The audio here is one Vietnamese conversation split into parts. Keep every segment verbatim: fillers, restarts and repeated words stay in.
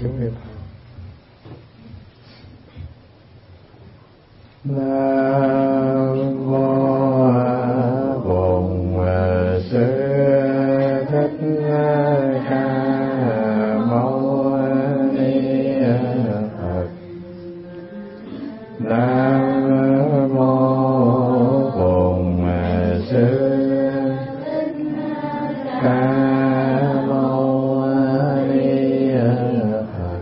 chúng niệm Phật. Nam mô Bổn Sư Thích Ca Mâu Ni Phật. Nam mô Bổn Sư Ca Mâu Ni Phật.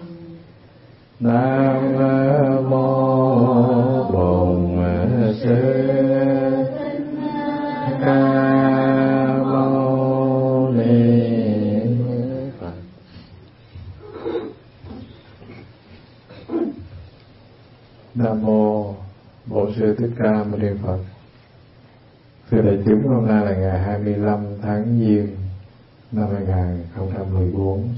Nam mô Bổn Sư Ca Mâu Ni Phật. Nam mô Bổn Sư Thích Ca Mâu Ni Phật. Thưa đại chúng, hôm nay là ngày hai mươi lăm tháng Giêng năm hai nghìn không trăm mười bốn.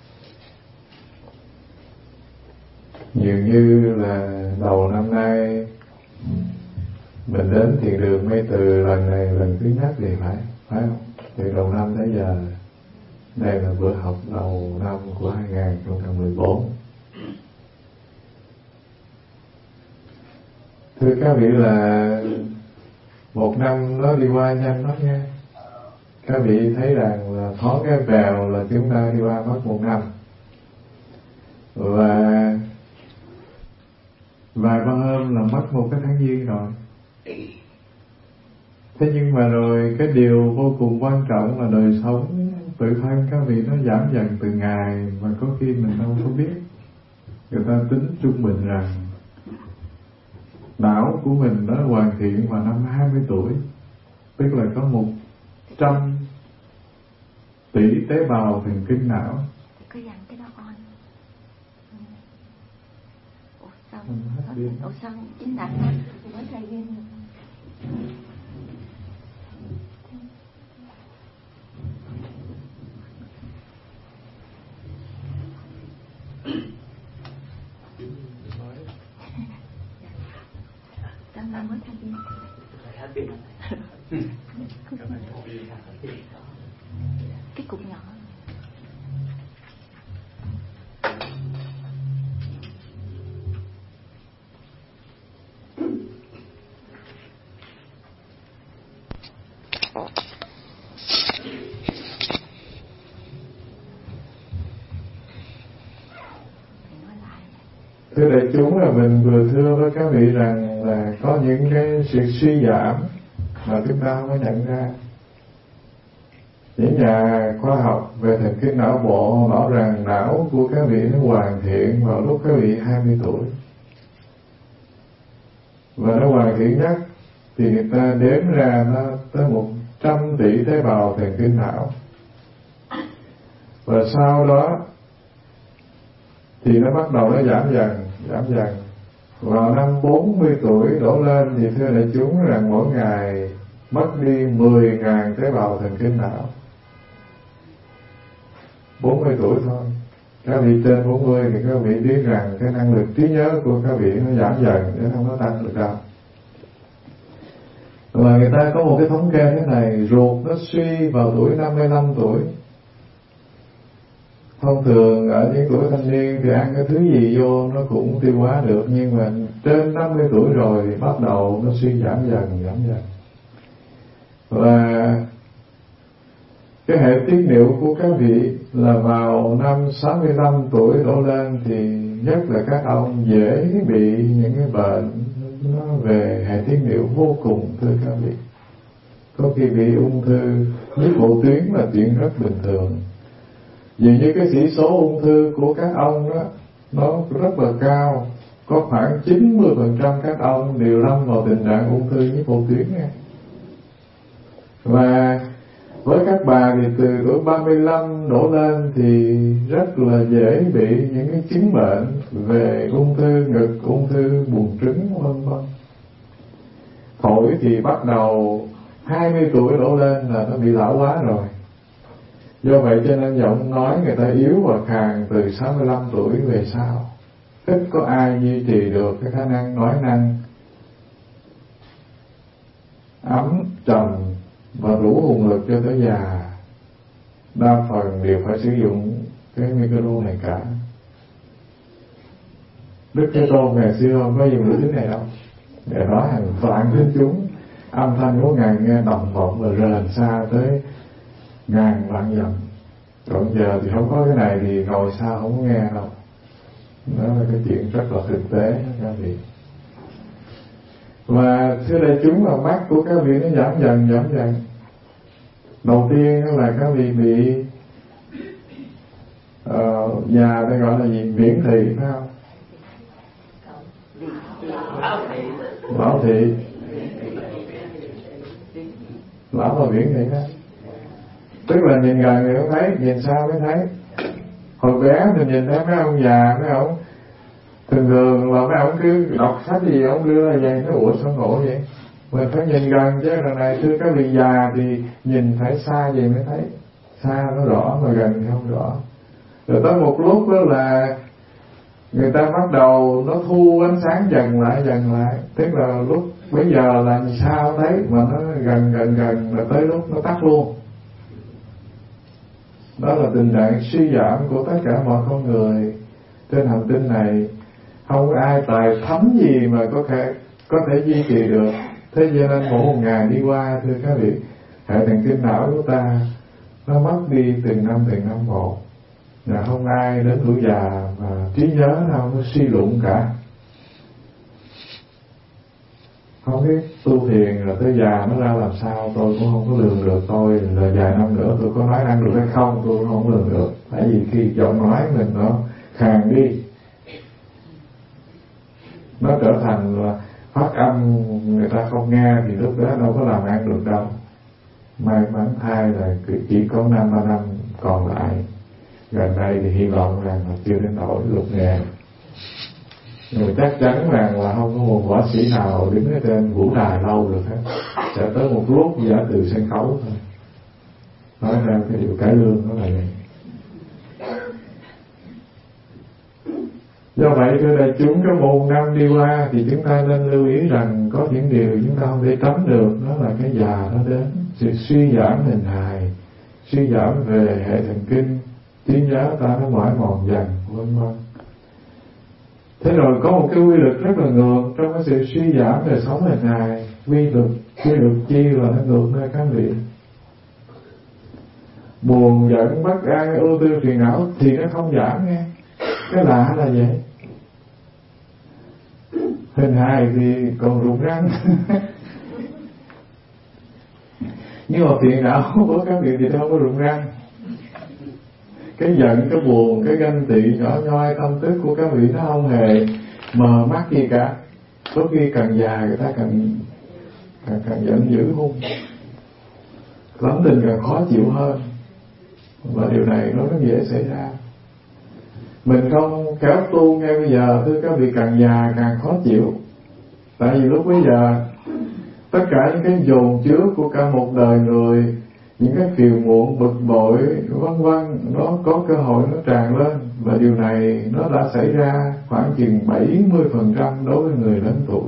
Dường như là đầu năm nay mình đến thiền đường Mây Từ lần này lần thứ nhất thì phải phải không? Từ đầu năm tới giờ đây là bữa học đầu năm của hai nghìn không trăm mười bốn. Thưa các vị, là một năm nó đi qua nhanh lắm nha. Các vị thấy rằng là thoáng cái vèo là chúng ta đi qua mất một năm. Và vài ba hôm là mất một cái tháng Giêng rồi. Thế nhưng mà rồi cái điều vô cùng quan trọng là đời sống tự thân các vị nó giảm dần từng ngày, mà có khi mình đâu có biết. Người ta tính trung bình rằng não của mình nó hoàn thiện vào năm hai mươi tuổi, tức là có một trăm tỷ tế bào thần kinh não. Cứ dặn cái đó on. Ủa sao? Ủa sao chính đạt mới thay viên được? Đang đang mới thay viên. Hết pin rồi. Cái cục nhỏ. Thưa đại chúng, là mình vừa thưa với các vị rằng là có những cái sự suy giảm mà chúng ta không có nhận ra. Những nhà khoa học về thần kinh não bộ nói rằng não của các vị nó hoàn thiện vào lúc các vị hai mươi tuổi. Và nó hoàn thiện nhất thì người ta đếm ra nó tới một trăm tỷ tế bào thần kinh não. Và sau đó thì nó bắt đầu nó giảm dần, giảm dần. Vào năm bốn mươi tuổi đổ lên thì thưa đại chúng rằng mỗi ngày mất đi mười nghìn tế bào thần kinh não. bốn mươi tuổi thôi. Các vị trên bốn mươi thì các vị biết rằng cái năng lực trí nhớ của các vị nó giảm dần, chứ không có tăng được đâu. Và người ta có một cái thống kê thế này, ruột nó suy vào tuổi năm mươi lăm tuổi. Thông thường ở những tuổi thanh niên thì ăn cái thứ gì vô nó cũng tiêu hóa được, nhưng mà trên năm mươi tuổi rồi thì bắt đầu nó suy giảm dần, giảm dần. Và cái hệ tiết niệu của các vị là vào năm sáu mươi lăm tuổi đổ lên thì nhất là các ông dễ bị những cái bệnh nó về hệ tiết niệu vô cùng, thưa các vị. Có khi bị ung thư huyết bộ tuyến là chuyện rất bình thường. Vì như cái chỉ số ung thư của các ông đó nó rất là cao, có khoảng chín mươi phần trăm các ông đều lâm vào tình trạng ung thư huyết bộ tuyến nha. Và với các bà thì từ tuổi ba mươi lăm đổ lên thì rất là dễ bị những cái chứng bệnh về ung thư ngực, ung thư buồng trứng vân vân. Phổi thì bắt đầu hai mươi tuổi đổ lên là nó bị lão hóa rồi. Do vậy cho nên giọng nói người ta yếu và khàn từ sáu mươi lăm tuổi về sau. Ít có ai duy trì được cái khả năng nói năng ấm, trầm và đủ hùng lực cho tới già. Đa phần đều phải sử dụng cái micro này cả. Đức Thế Tôn ngày xưa không có dùng thứ này đâu, để đó hàng vạn thiên chúng, âm thanh của ngài nghe đồng vọng và rền xa tới ngàn vạn dặm. Còn giờ thì không có cái này thì ngồi xa không có nghe đâu. Đó là cái chuyện rất là thực tế các vị. Và thưa đại chúng, là mắt của các vị nó giảm dần giảm dần. Đầu tiên là các vị bị uh, già, đây gọi là gì, viễn thị phải không? Lão thị, lão và viễn thị đó, tức là nhìn gần thì không thấy, nhìn xa mới thấy. Hồi bé mình nhìn thấy mấy ông già, mấy ông thường thường là mấy ông cứ đọc sách gì ông đưa ra vậy, nó ủa sao ngộ vậy. Mình phải nhìn gần chứ. Lần này thưa các vị già thì nhìn phải xa vậy mới thấy, xa nó rõ mà gần thì không rõ. Rồi tới một lúc đó là người ta bắt đầu nó thu ánh sáng dần lại dần lại, tức là lúc bây giờ là sao thấy mà nó gần gần gần là tới lúc nó tắt luôn. Đó là tình trạng suy giảm của tất cả mọi con người trên hành tinh này. Không có ai tài thánh gì mà có thể có thể duy trì được. Thế cho nên mỗi một ngày đi qua, thưa các vị, hệ thần kinh não của ta nó mất đi từng năm từng năm một. Và không ai đến tuổi già mà trí nhớ đâu, nó suy lụng cả. Không biết tu thiền là tới già nó ra làm sao tôi cũng không có lường được. Tôi là vài năm nữa tôi có nói năng được hay không tôi cũng không lường được. Tại vì khi giọng nói mình nó khàn đi, nó trở thành là phát âm người ta không nghe, thì lúc đó đâu có làm ăn được đâu. May mắn thay là chỉ có năm ba năm còn lại. Gần đây thì hy vọng rằng là chưa đến nỗi lục nghề. Nhưng chắc chắn rằng là không có một võ sĩ nào đứng ở trên vũ đài lâu được hết. Sẽ tới một lúc giả từ sân khấu thôi. Nói ra cái điều cải lương đó là vậy. Do vậy thưa đại chúng, cái một năm đi qua thì chúng ta nên lưu ý rằng có những điều chúng ta không thể tránh được. Đó là cái già nó đến, sự suy giảm hình hài, suy giảm về hệ thần kinh, trí nhớ ta nó mỏi mòn dần, vân vân. Thế rồi có một cái quy luật rất là ngược trong cái sự suy giảm về sống hình hài. Quy luật, quy luật chi là nó ngược nơi các vị. Buồn giận bất an ưu tư phiền não thì nó không giảm nghe. Cái lạ là vậy. Hình hài thì còn rụng răng. Nhưng mà phiền não của các vị thì đâu có rụng răng. Cái giận, cái buồn, cái ganh tị nhỏ nhoi tâm tức của các vị nó không hề mờ mắt gì cả. Có khi càng già người ta càng càng, càng giận dữ hung, lắm tình càng khó chịu hơn. Và điều này nó rất dễ xảy ra. Mình không khéo tu ngay bây giờ, thưa các vị, càng già càng khó chịu. Tại vì lúc bây giờ tất cả những cái dồn chứa của cả một đời người, những cái phiền muộn, bực bội, vân vân, nó có cơ hội nó tràn lên. Và điều này nó đã xảy ra khoảng chừng bảy mươi phần trăm đối với người lớn tuổi.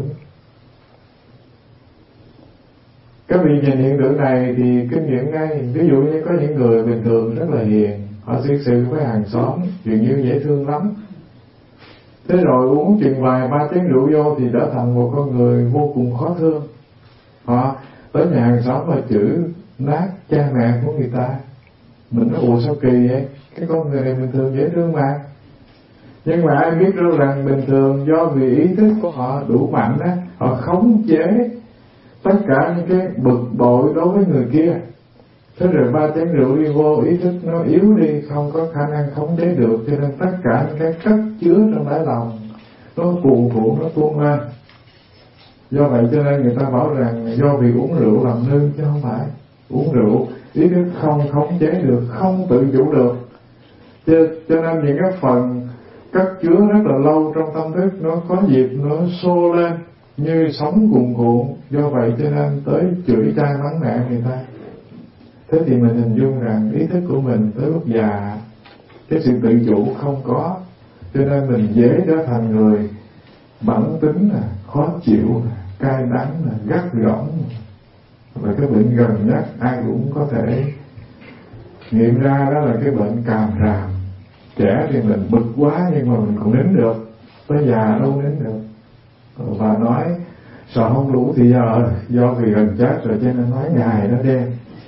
Các vị nhìn hiện tượng này thì kinh nghiệm ngay. Ví dụ như có những người bình thường rất là hiền, họ xử sự với hàng xóm, chuyện như dễ thương lắm. Thế rồi uống chừng vài ba chén rượu vô thì trở thành một con người vô cùng khó thương. Họ tới nhà hàng xóm mà chửi nát cha mẹ của người ta. Mình nói ủa sao kỳ vậy? Cái con người này bình thường dễ thương mà. Nhưng mà ai biết đâu rằng bình thường do vì ý thức của họ đủ mạnh á, họ khống chế tất cả những cái bực bội đối với người kia. Thế rồi ba chén rượu đi vô, ý thức nó yếu đi, không có khả năng khống chế được, cho nên tất cả những cái cất chứa trong đáy lòng nó cuồn cuộn, nó tuôn lên. Do vậy cho nên người ta bảo rằng do vì uống rượu làm hư, chứ không phải. Uống rượu ý thức không khống chế được, không tự chủ được, cho, cho nên những cái phần cất chứa rất là lâu trong tâm thức nó có dịp nó xô lên như sóng cuồn cuộn. Do vậy cho nên tới chửi cha mắng mẹ người ta. Thế thì mình hình dung rằng ý thức của mình tới lúc già, cái sự tự chủ không có, cho nên mình dễ trở thành người bản tính, là khó chịu, cay đắng, gắt gỏng. Và cái bệnh gần nhất ai cũng có thể nghiệm ra, đó là cái bệnh càm ràm. Trẻ thì mình bực quá nhưng mà mình còn nín được, tới già đâu đến được. Và nói sợ không đủ thì giờ do vì gần chết rồi cho nên nói Ngài nó đen.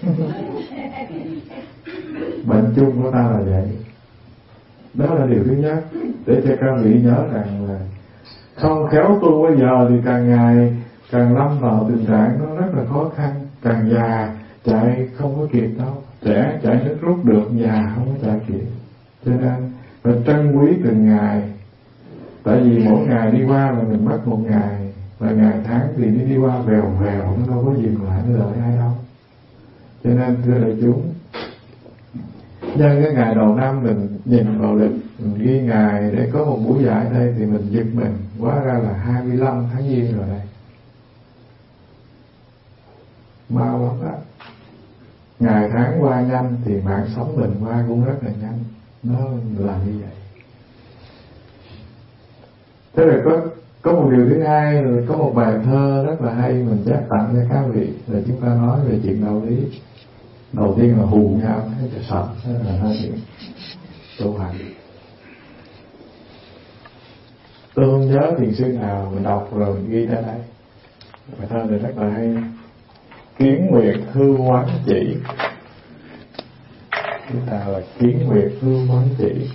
Bệnh chung của ta là vậy. Đó là điều thứ nhất, để cho các vị nhớ rằng là không khéo tu bây giờ thì càng ngày càng lâm vào tình trạng nó rất là khó khăn. Càng già chạy không có kịp đâu, trẻ chạy nước rút được, già không có chạy kịp. Cho nên phải trân quý từng ngày. Tại vì mỗi ngày đi qua là mình mất một ngày, và ngày tháng thì nó đi qua vèo vèo, nó đâu có dừng lại nó đợi ai đâu. Cho nên thưa đại chúng, nhân cái ngày đầu năm mình nhìn vào lịch, mình ghi ngày để có một buổi dạy đây thì mình giật mình, hóa ra là hai mươi lăm tháng Giêng rồi đây. Mau lắm đó. Ngày tháng qua nhanh thì mạng sống mình qua cũng rất là nhanh. Nó là như vậy. Thế rồi có có một điều thứ hai, có một bài thơ rất là hay mình chắc tặng cho các vị, là chúng ta nói về chuyện đạo lý. Đầu tiên là hù nhau, thấy cho sợ, thế là nói chuyện tu hành. Tôi không nhớ thiền sư nào mình đọc rồi mình ghi ra đây. Bài thơ này rất là hay. Kiến nguyệt hư quán chỉ. Chúng ta là kiến nguyệt hư quán chỉ.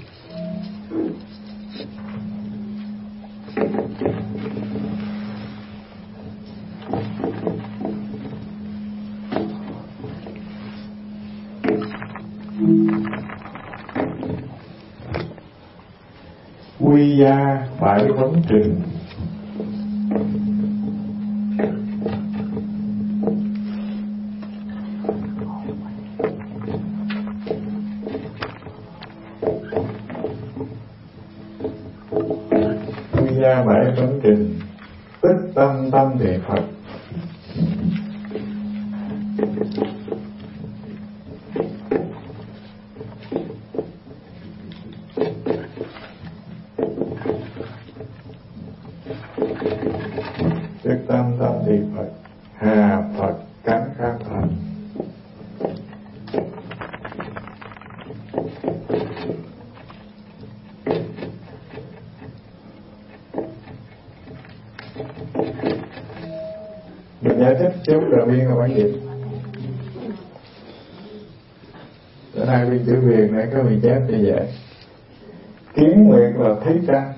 Quy gia bại vấn trình. Quy gia bại vấn trình, tích tâm tâm địa Phật. Tâm tâm thì Phật, hà Phật cánh khang thành. Mình giải thích chú là viên là bản dịch. Ở hai viên chữ viền này có vị chép như vậy. Kiến nguyệt là thấy trăng,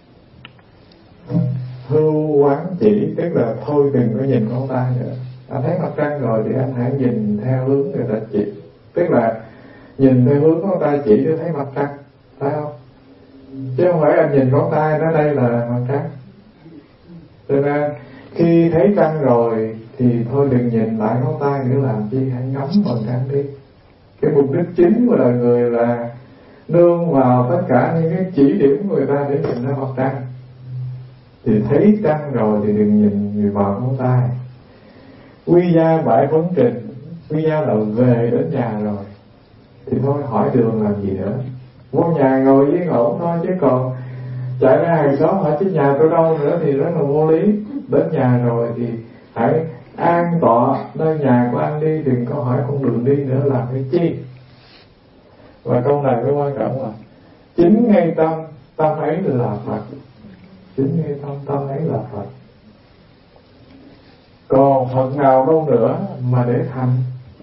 hưu quán chỉ tức là thôi đừng có nhìn con tay nữa. Anh thấy mặt trăng rồi thì anh hãy nhìn theo hướng người ta chỉ, tức là nhìn theo hướng con tay chỉ để thấy mặt trăng, phải không? Chứ không phải anh nhìn con tay nói đây là mặt trăng. Cho nên khi thấy trăng rồi thì thôi đừng nhìn lại con tay nữa làm chi, hãy ngắm mặt trăng đi. Cái mục đích chính của đời người là nương vào tất cả những cái chỉ điểm của người ta để nhìn ra mặt trăng. Thì thấy trăng rồi thì đừng nhìn người vào ngón tay. Quy gia bại vấn trình. Quy gia là về đến nhà rồi thì thôi hỏi đường làm gì nữa. Vô nhà ngồi yên ổn thôi, chứ còn chạy ra hàng xóm hỏi chứ nhà tôi đâu nữa thì rất là vô lý. Đến nhà rồi thì hãy an tọa nơi nhà của anh đi, đừng có hỏi con đường đi nữa làm cái chi. Và câu này mới quan trọng là chính ngay tâm, tâm ấy là Phật. Chính ngay tâm, tâm ấy là Phật. Còn Phật nào đâu nữa mà để thành.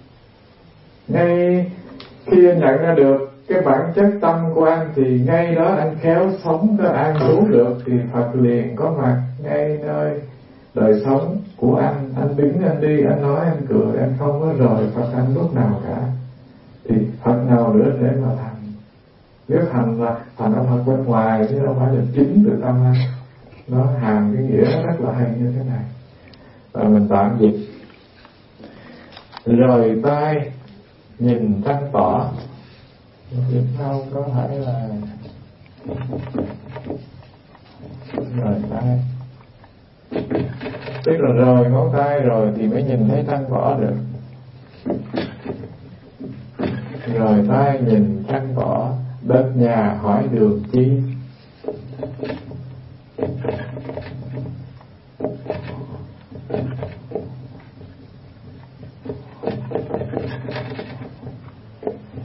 Ngay khi anh nhận ra được cái bản chất tâm của anh thì ngay đó anh khéo sống có an trú được, thì Phật liền có mặt ngay nơi đời sống của anh. Anh đứng, anh đi, anh nói, anh cười, anh không có rời Phật anh lúc nào cả. Thì Phật nào nữa để mà thành. Nếu thành là thành ông Phật bên ngoài chứ không phải là chính từ tâm anh. Nó hàm cái nghĩa nó rất là hay như thế này. Và mình tạm dịch. Rời tay nhìn trăng tỏ. Dịch không có thể là rời tay, tức là rời ngón tay rồi thì mới nhìn thấy trăng tỏ được. Rời tay nhìn trăng tỏ, đến nhà hỏi đường chi.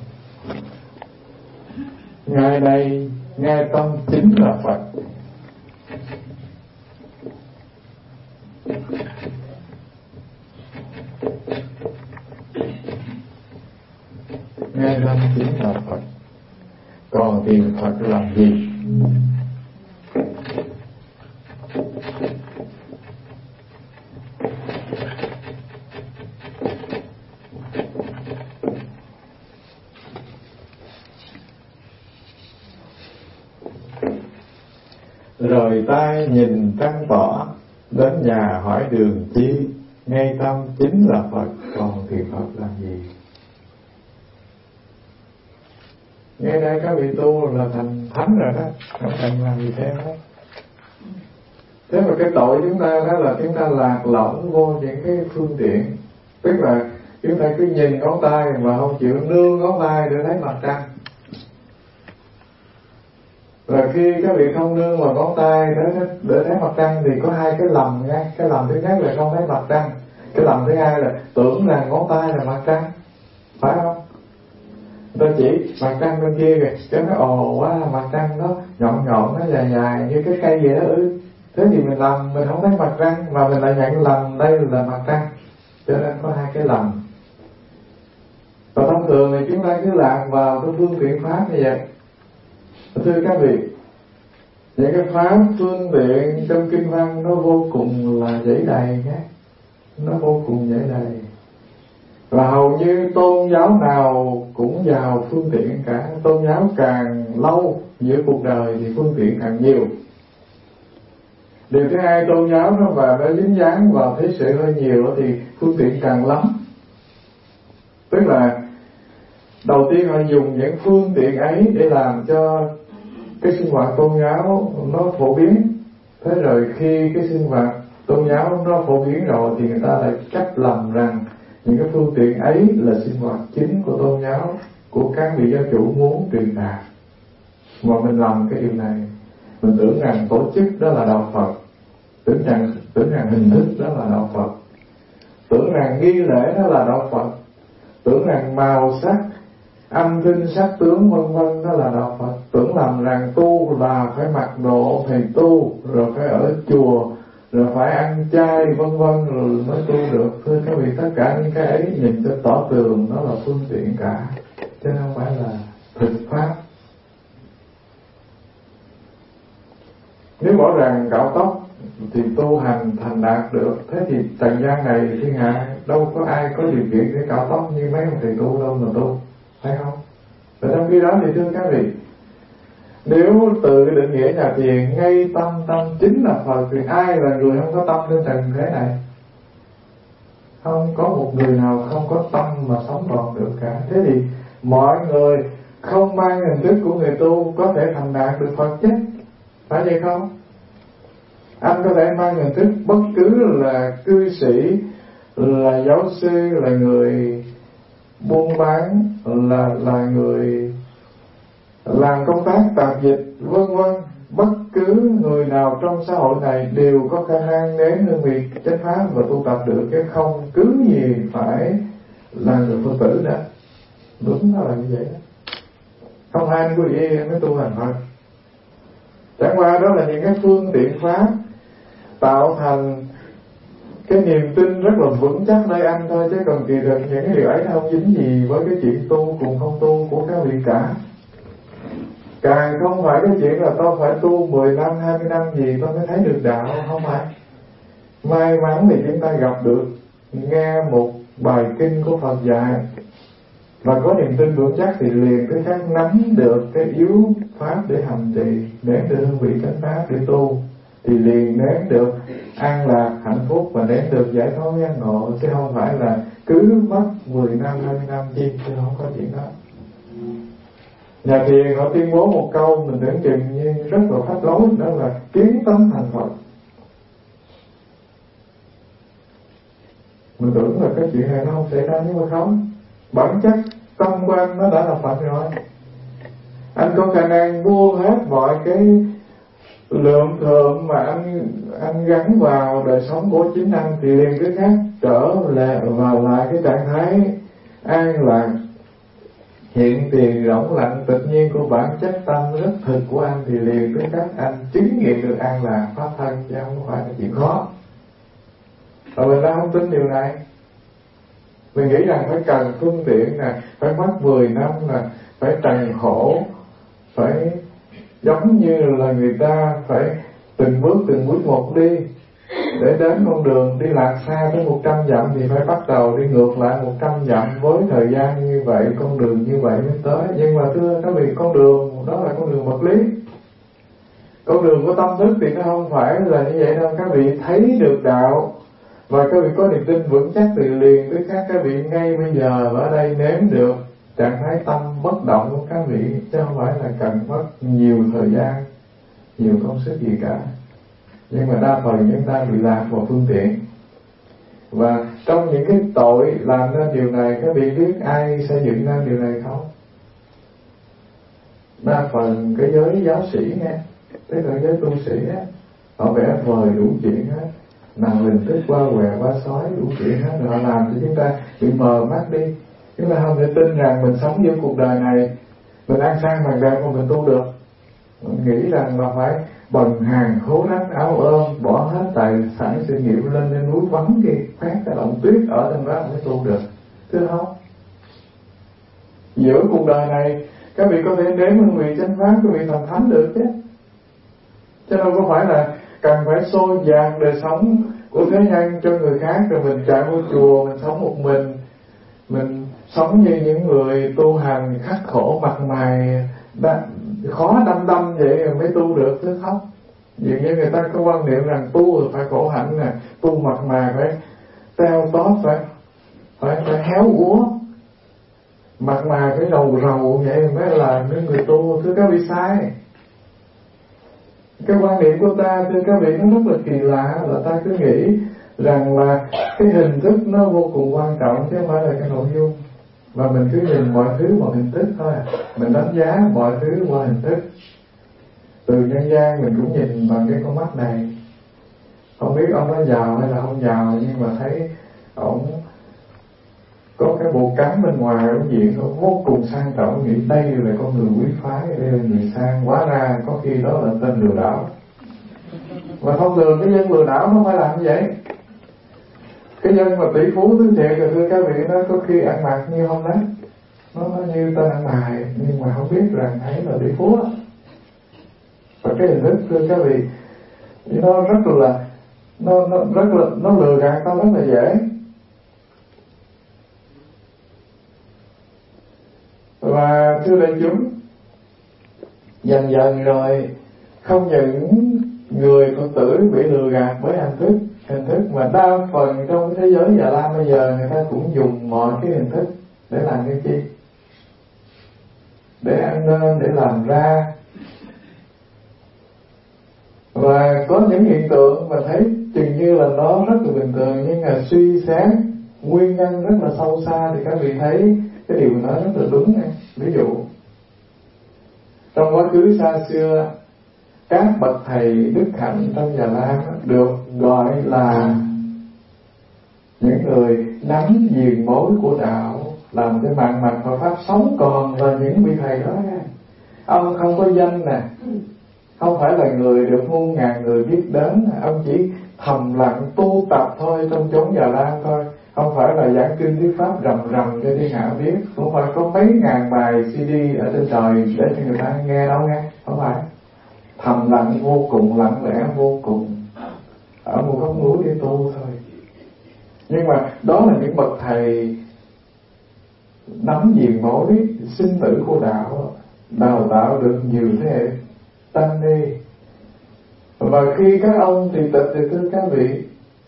Ngay đây, ngay tâm chính là Phật. ngay tâm chính là Phật, còn tìm Phật làm gì? Rồi tai nhìn trăng tỏ, đến nhà hỏi đường chi, ngay tâm chính là Phật, còn thì Phật làm gì? Ngay đây các vị tu là thành thánh rồi đó, không cần làm gì thêm hết. Thế mà cái tội chúng ta đó là chúng ta lạc lõng vô những cái phương tiện, tức là chúng ta cứ nhìn ngón tay mà không chịu nương ngón tay để thấy mặt trăng. Rồi khi các vị không nương vào ngón tay để, để thấy mặt trăng thì có hai cái lầm nha. Cái lầm thứ nhất là không thấy mặt trăng, cái lầm thứ hai là tưởng rằng ngón tay là mặt trăng, phải không? Người ta chỉ mặt trăng bên kia kìa, cái nó ồ quá, mặt trăng nó nhọn nhọn, nó dài dài như cái cây vậy đó ư. Thế thì mình lầm, mình không thấy mặt trăng mà mình lại nhận lầm đây là mặt trăng, cho nên có hai cái lầm. Và thông thường thì chúng ta cứ lạc vào cái phương tiện pháp như vậy. Thưa các vị, những cái pháp phương tiện trong kinh văn nó vô cùng là dễ đầy nhé, nó vô cùng dễ đầy. Và hầu như tôn giáo nào cũng vào phương tiện cả. Tôn giáo càng lâu giữa cuộc đời thì phương tiện càng nhiều. Điều thứ hai, tôn giáo nó và nó dính dáng vào thế sự hơi nhiều thì phương tiện càng lắm. Tức là đầu tiên họ dùng những phương tiện ấy để làm cho cái sinh hoạt tôn giáo nó phổ biến. Thế rồi khi cái sinh hoạt tôn giáo nó phổ biến rồi thì người ta lại chấp lầm rằng những cái phương tiện ấy là sinh hoạt chính của tôn giáo, của các vị giáo chủ muốn truyền đạt. Mà mình làm cái điều này, mình tưởng rằng tổ chức đó là đạo Phật, tưởng rằng tưởng rằng hình thức đó là đạo Phật, tưởng rằng nghi lễ đó là đạo Phật, tưởng rằng màu sắc, âm thanh sắc tướng vân vân đó là đạo Phật, tưởng lầm rằng tu là phải mặc đồ thầy tu, rồi phải ở chùa, rồi phải ăn chay vân vân rồi mới tu được. Thưa các vị, tất cả những cái ấy nhìn cho tỏ tường nó là phương tiện cả, chứ không phải là thực pháp. Nếu bỏ rằng cạo tóc thì tu hành thành đạt được, thế thì trần gian này thiên hạ đâu có ai có điều kiện để cạo tóc như mấy ông thầy tu đâu mà tu, phải không? Và trong khi đó thì thưa các vị, nếu tự định nghĩa nhà thiền ngay tâm tâm chính là Phật thì ai là người không có tâm trên trần thế này? Không có một người nào không có tâm mà sống còn được cả. Thế thì mọi người không mang hình thức của người tu có thể thành đạt được Phật chứ, phải vậy không? Anh có thể mang hình thức bất cứ là cư sĩ, là giáo sư, là người buôn bán, là là người làm công tác tạp dịch vân vân, bất cứ người nào trong xã hội này đều có khả năng nếm hương vị chánh pháp và tu tập được, chứ không cứ gì phải là người Phật tử đó. Đúng là như vậy đó. Không ai quý vị mới tu hành Phật. Chẳng qua đó là những cái phương tiện pháp tạo thành cái niềm tin rất là vững chắc nơi anh thôi, chứ còn kỳ thực những cái điều ấy không dính gì với cái chuyện tu cùng không tu của các vị cả. Càng không phải cái chuyện là tôi phải tu mười năm, hai mươi năm gì tôi mới thấy được đạo, không phải. May mắn thì chúng ta gặp được, nghe một bài kinh của Phật dạy và có niềm tin vững chắc thì liền cái khắc nắm được cái yếu pháp để hành trì, nếm được hương vị chánh pháp để tu, thì liền nếm được an lạc, hạnh phúc và nếm được giải thoát giác ngộ, chứ không phải là cứ mất mười năm, hai mươi năm chi, chứ không có chuyện đó. Nhà thiền họ tuyên bố một câu mình tưởng chừng như rất là pháp lối, đó là kiến tánh thành Phật. Mình tưởng là cái chuyện này nó không xảy ra, nhưng mà không. Bản chất tâm của anh nó đã là Phật rồi. Anh có khả năng buông hết mọi cái lượng thượng mà anh anh gắn vào đời sống của chính anh, thì liền cái khác trở lại vào lại cái trạng thái an lạc, hiện tiền rỗng lặng tự nhiên của bản chất tâm rất thực của anh, thì liền cái khác anh chứng nghiệm được an lạc pháp thân, chứ không phải là chuyện khó. Và mình đã không tin điều này. Mình nghĩ rằng phải cần phương tiện nè, phải mất mười năm nè, phải trần khổ, phải giống như là người ta phải từng bước từng bước một đi. Để đến con đường đi lạc xa tới một trăm dặm thì phải bắt đầu đi ngược lại một trăm dặm, với thời gian như vậy, con đường như vậy mới tới. Nhưng mà thưa các vị, con đường đó là con đường vật lý. Con đường của tâm thức thì nó không phải là như vậy đâu. Các vị thấy được đạo và các vị có niềm tin vững chắc từ liền với các các vị ngay bây giờ ở đây nếm được trạng thái tâm bất động của các vị, chứ không phải là cần mất nhiều thời gian, nhiều công sức gì cả. Nhưng mà đa phần chúng ta bị lạc vào phương tiện. Và trong những cái tội làm nên điều này, các vị biết ai xây dựng nên điều này không? Đa phần cái giới giáo sĩ nghe, tức là giới tu sĩ á, họ vẽ vời đủ chuyện hết, nào hình thức qua què qua sói đủ chuyện hết, rồi họ làm cho chúng ta bị mờ mắt đi. Chúng ta không thể tin rằng mình sống giữa cuộc đời này, mình ăn sang bằng đẹp mà mình tu được. Mình nghĩ rằng là phải bằng hàng khố rách áo ôm, bỏ hết tài sản sự nghiệp lên lên núi vắng kia, phát cái động tuyết ở trong đó mới tu được. Thưa không? Giữa cuộc đời này các vị có thể đến hương vị chánh pháp, các vị thành thánh được chứ. Chứ đâu có phải là cần phải xô dạt đời sống của thế nhân cho người khác, rồi mình chạy vô chùa, mình sống một mình, mình sống như những người tu hành khắc khổ mặt mày đa, khó đâm đâm vậy rồi mới tu được, chứ không? Dường như người ta có quan niệm rằng tu là phải khổ hạnh nè, tu mặt mày phải teo tóp, phải phải phải héo úa, mặt mày phải rầu rầu vậy mới là những người tu. Thưa các vị, sai. Cái quan niệm của ta, thưa các vị, nó rất là kỳ lạ, là ta cứ nghĩ rằng là cái hình thức nó vô cùng quan trọng chứ không phải là cái nội dung. Và mình cứ nhìn mọi thứ bằng hình thức thôi, mình đánh giá mọi thứ qua hình thức. Từ nhân gian mình cũng nhìn bằng cái con mắt này, không biết ông nó giàu hay là không giàu, nhưng mà thấy ông có cái bộ cánh bên ngoài ông diện nó vô cùng sang trọng, nghĩ đây là con người quý phái, đây là người sang. Hóa ra có khi đó là tên lừa đảo. Và thông thường cái dân lừa đảo nó phải làm như vậy. Cái dân mà tỷ phú thứ thiệt là thưa các vị, nó có khi ăn mặc như không đấy, nó, nó như tên ăn mày, nhưng mà không biết rằng ấy là tỷ phú đó. Và cái hình thức thưa các vị, nó rất là nó nó rất là nó lừa gạt ta rất là dễ. Và thưa đại chúng, dần dần rồi không những người Phật tử bị lừa gạt bởi hình thức hình thức mà đa phần trong thế giới Già Lam bây giờ người ta cũng dùng mọi cái hình thức để làm cái chi? Để ăn nên, để làm ra. Và có những hiện tượng mà thấy chừng như là nó rất là bình thường, nhưng mà suy xét nguyên nhân rất là sâu xa thì các vị thấy cái điều đó rất là đúng nha. Ví dụ trong quá khứ xa xưa, các bậc thầy đức hạnh trong Già Lam được gọi là những người nắm diền mối của đạo, làm cho mạng mạch và pháp sống còn là những vị thầy đó nha. Ông không có danh nè, không phải là người được muôn ngàn người biết đến, ông chỉ thầm lặng tu tập thôi trong chốn Già Lam thôi, không phải là giảng kinh thuyết pháp rầm rầm cho thiên hạ biết, không phải có mấy ngàn bài xê đê ở trên trời để cho người ta nghe đâu nghe, không phải. Thầm lặng vô cùng, lặng lẽ vô cùng, ở một góc núi để tu thôi. Nhưng mà đó là những bậc thầy nắm diền mối sinh tử của đạo, đào tạo được nhiều thế hệ tăng ni. Và khi các ông thì tịch thì thưa các vị,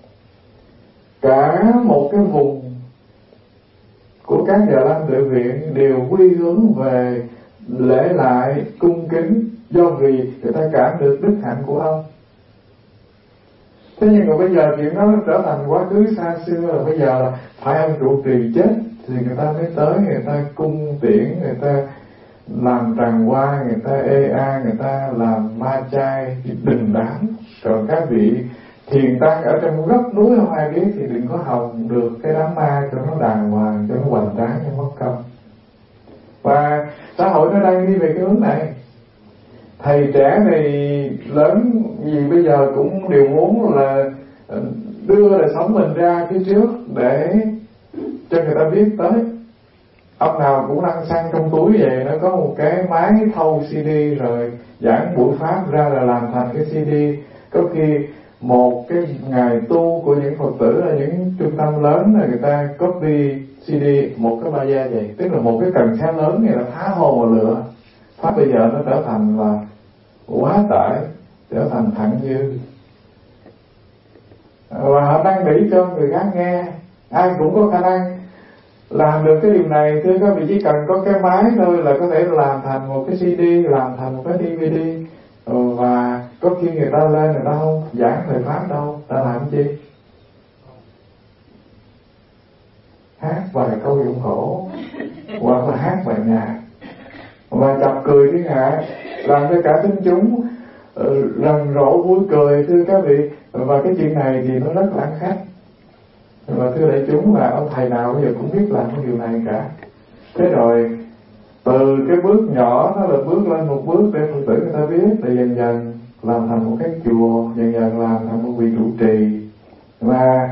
cả một cái vùng của các Già Lam Tự Viện đều quy hướng về lễ lại cung kính, do vì người ta cảm được đức hạnh của ông. Thế nhưng mà bây giờ chuyện đó trở thành quá khứ xa xưa, là bây giờ là phải ông trụ trì chết thì người ta mới tới, người ta cung tiễn, người ta làm tràng hoa, người ta ê a, người ta làm ma chay đình đám. Rồi các vị thiền tăng ở trong góc núi không ai biết thì đừng có hòng được cái đám ma cho nó đàng hoàng, cho nó hoành tráng, cho nó mất công. Và xã hội nó đang đi về cái hướng này. Thầy trẻ này lớn gì bây giờ cũng đều muốn là đưa đời sống mình ra phía trước để cho người ta biết tới. Ông nào cũng lăn xăng trong túi vậy, nó có một cái máy thâu xê đê rồi giảng buổi pháp ra là làm thành cái xê đê. Có khi một cái ngày tu của những Phật tử ở những trung tâm lớn là người ta copy xê đê một cái ba gia vậy, tức là một cái cần khá lớn này là phá hồ mà lựa. Pháp bây giờ nó trở thành là quá tải, trở thành thặng dư, và họ đang nghĩ cho người khác nghe. Ai cũng có khả năng làm được cái điều này. Thưa các vị, chỉ cần có cái máy thôi là có thể làm thành một cái xê đê, làm thành một cái đê vê đê. Và có khi người ta lên người ta không giảng lời pháp đâu, ta làm chi? Hát vài câu dụng khổ hoặc là hát bài nhạc và chọc cười thiên hạ, làm cho cả chúng chúng rần rộ vui cười. Thưa các vị, và cái chuyện này thì nó rất là ăn khách. Và thưa đại chúng, là ông thầy nào bây giờ cũng biết làm cái điều này cả. Thế rồi từ cái bước nhỏ nó là bước lên một bước để Phật tử người ta biết, để dần dần làm thành một cái chùa, dần dần làm thành một vị trụ trì. Và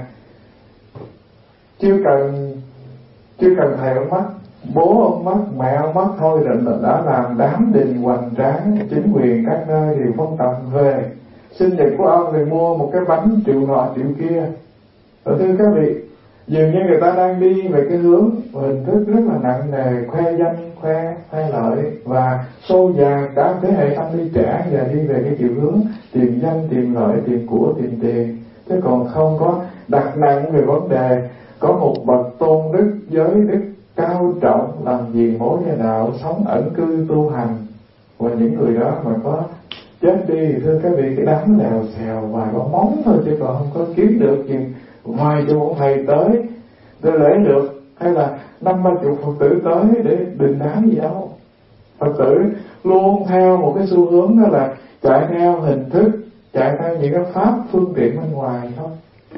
chưa cần chưa cần thầy ông mất, bố ông mất, mẹ ông mất thôi là đã làm đám đình hoành tráng, chính quyền các nơi đều phong tập về. Sinh nhật của ông thì mua một cái bánh triệu nọ triệu kia. Và thưa các vị, dường như người ta đang đi về cái hướng hình thức rất là nặng nề, khoe danh, khoe, khoe lợi, và xô dạt cả thế hệ tâm lý trẻ và đi về cái chiều hướng tìm danh, tìm lợi, tìm của, tìm tiền, chứ còn không có đặt nặng về vấn đề có một bậc tôn đức, giới đức cao trọng, làm gì mối gia đạo, sống ẩn cư tu hành. Và những người đó mà có chết đi thì thưa các vị, cái đám lèo xèo vài con móng thôi, chứ còn không có kiếm được gì ngoài cho một thầy tới để lễ được, hay là năm ba chục Phật tử tới để đình đám gì đâu. Phật tử luôn theo một cái xu hướng đó là chạy theo hình thức, chạy theo những cái pháp phương tiện bên ngoài thôi.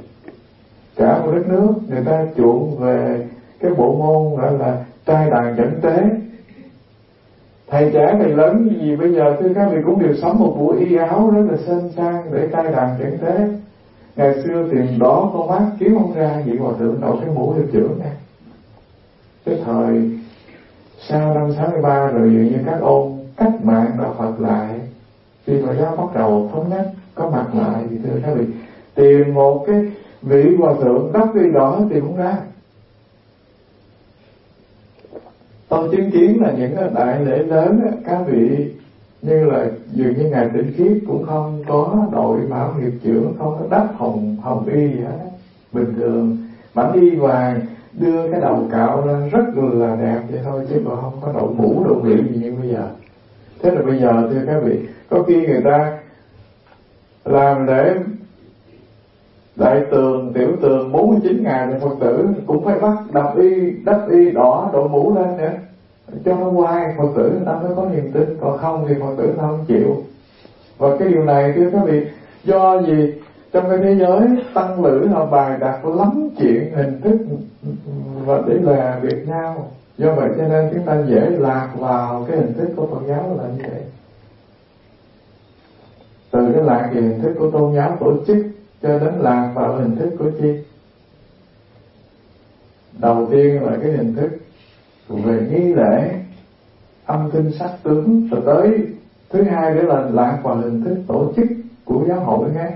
Cả một đất nước người ta chuộng về cái bộ môn gọi là trai đàn dẫn tế. Thầy trẻ thầy lớn như gì bây giờ thưa các vị cũng đều sắm một bộ y áo rất là xinh sang để trai đàn dẫn tế. Ngày xưa tìm đó con bác kiếm không ra, vị hòa thượng đội cái mũ hiệu trưởng nè. Cái thời sau năm sáu mươi ba rồi dường như các ôn cách mạng đạo Phật lại, khi mà giáo bắt đầu thống nhất có mặt lại thì thưa các vị, tìm một cái vị hòa thượng đắp y đỏ tìm không ra. Tôi chứng kiến là những đại lễ lớn các vị như là dường như ngài Tịnh Khiết cũng không có đội bảo hiệu trưởng, không có đắp hồng hồng y gì hết. Bình thường mảnh y vàng đưa cái đầu cạo lên rất là đẹp vậy thôi, chứ còn không có đội mũ đội liệu gì như bây giờ. Thế là bây giờ thưa các vị, có khi người ta làm lễ đại tường, tiểu tường bốn mươi chín ngày thì Phật tử cũng phải bắt đắp y đắp y đỏ đội mũ lên nữa cho nó quay, Phật tử người ta mới có niềm tin, còn không thì Phật tử người ta không chịu. Và cái điều này thưa các vị, do gì trong cái thế giới tăng lữ họ bài đặt lắm chuyện hình thức và để là việc nhau, do vậy cho nên chúng ta dễ lạc vào cái hình thức của Phật giáo là như vậy. Từ cái lạc về hình thức của tôn giáo tổ chức cho đến lạc vào hình thức của chi? Đầu tiên là cái hình thức về nghi lễ âm thanh sắc tướng, rồi tới thứ hai nữa là lạc vào hình thức tổ chức của giáo hội ngay.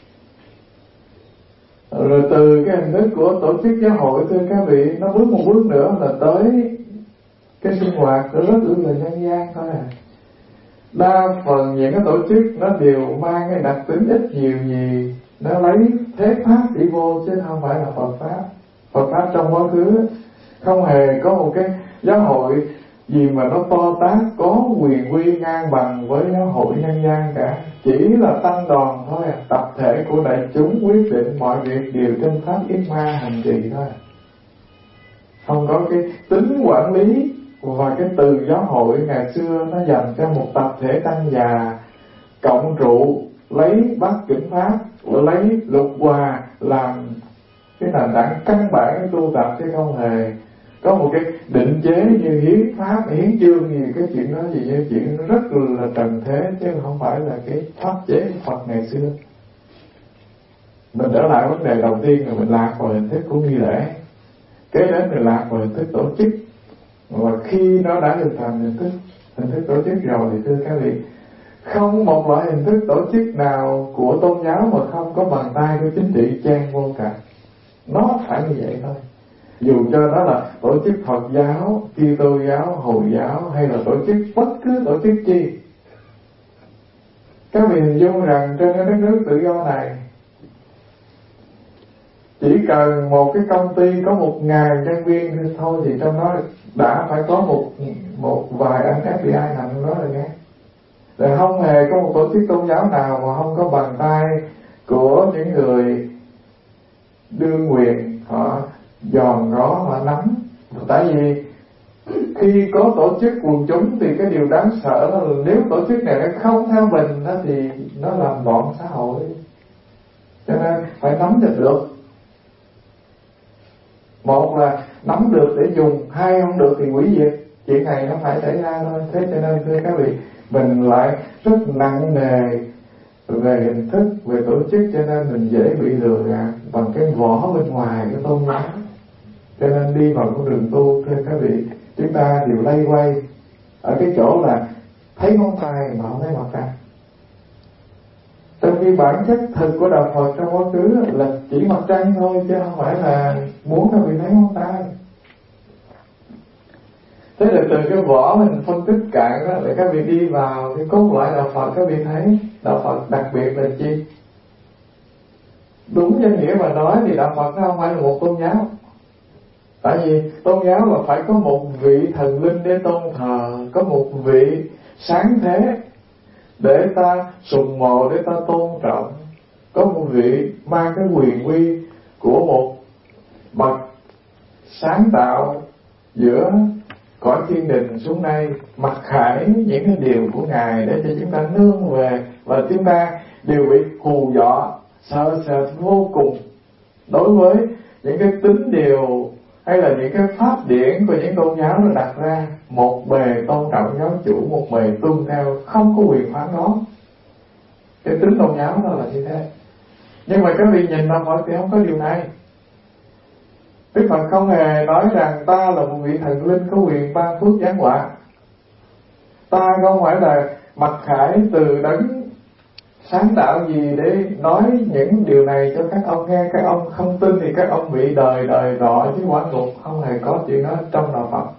Rồi từ cái hình thức của tổ chức giáo hội thưa các vị, nó bước một bước nữa là tới cái sinh hoạt rất là nhân gian thôi à. Đa phần những cái tổ chức nó đều mang cái đặc tính ít nhiều gì, nó lấy thế pháp đi vô chứ không phải là Phật pháp. Phật pháp trong quá khứ không hề có một cái giáo hội gì mà nó to tát, có quyền quy ngang bằng với giáo hội nhân gian cả. Chỉ là tăng đoàn thôi à, tập thể của đại chúng quyết định mọi việc đều trên pháp yết ma hành trì thôi à. Không có cái tính quản lý. Và cái từ giáo hội ngày xưa nó dành cho một tập thể tăng già cộng trụ, lấy bát kinh pháp, lấy lục hòa làm cái nền tảng căn bản của tu tập, chứ không hề có một cái định chế như hiến pháp, hiến chương gì. Cái chuyện đó gì như chuyện rất là trần thế, chứ không phải là cái pháp chế của Phật ngày xưa. Mình trở lại vấn đề đầu tiên là mình lạc vào hình thức của nghi lễ. Kế đến thì lạc vào hình thức tổ chức. Và khi nó đã hình thành hình thức hình thức tổ chức rồi thì thưa các vị, không một loại hình thức tổ chức nào của tôn giáo mà không có bàn tay của chính trị chen vô cả. Nó phải như vậy thôi. Dù cho đó là tổ chức Phật giáo, Kitô giáo, Hồi giáo hay là tổ chức bất cứ tổ chức chi, các vị hình dung rằng trên cái đất nước tự do này chỉ cần một cái công ty có một ngàn nhân viên thôi thì trong đó đã phải có một một vài anh ép bê i nằm trong đó rồi nghe. Rồi không hề có một tổ chức tôn giáo nào mà không có bàn tay của những người đương quyền họ giòn ró họ nắm. Tại vì khi có tổ chức quần chúng thì cái điều đáng sợ là nếu tổ chức này nó không theo mình đó thì nó làm loạn xã hội. Cho nên phải nắm cho được. Một là nắm được để dùng, hai không được thì hủy diệt. Chuyện này nó phải xảy ra thôi. Thế cho nên thưa các vị, mình lại rất nặng nề về hình thức, về tổ chức, cho nên mình dễ bị lừa gạt bằng cái vỏ bên ngoài cái tôn giáo. Cho nên đi vào con đường tu thưa các vị, chúng ta đều lay quay ở cái chỗ là thấy ngón tay mà không thấy mặt trăng. Trong khi bản chất thực của đạo Phật trong quá khứ là chỉ mặt trăng thôi, chứ không phải là muốn các vị thấy ngón tay. Thế là từ cái vỏ mình phân tích cạn đó, để các vị đi vào cái cốt lõi đạo Phật, các vị thấy đạo Phật đặc biệt là chi? Đúng danh nghĩa mà nói thì đạo Phật nó không phải là một tôn giáo. Tại vì tôn giáo là phải có một vị thần linh để tôn thờ, có một vị sáng thế để ta sùng mộ, để ta tôn trọng, có một vị mang cái quyền uy của một bậc sáng tạo giữa cõi thiên đình xuống đây, mặc khải những cái điều của Ngài để cho chúng ta nương về, và chúng ta đều bị hù dọa sợ sệt vô cùng đối với những cái tín điều hay là những cái pháp điển của những tôn giáo nó đặt ra. Một bề tôn trọng giáo chủ, một bề tuân theo, không có quyền phán đoán. Cái tính tôn giáo đó là như thế. Nhưng mà các vị nhìn đạo Phật thì không có điều này. Đức Phật không hề nói rằng ta là một vị thần linh có quyền ban phước giáng họa. Ta không phải là mặc khải từ đấng sáng tạo gì để nói những điều này cho các ông nghe. Các ông không tin thì các ông bị đời đời rọ với quả ngục. Không hề có chuyện đó trong đạo Phật.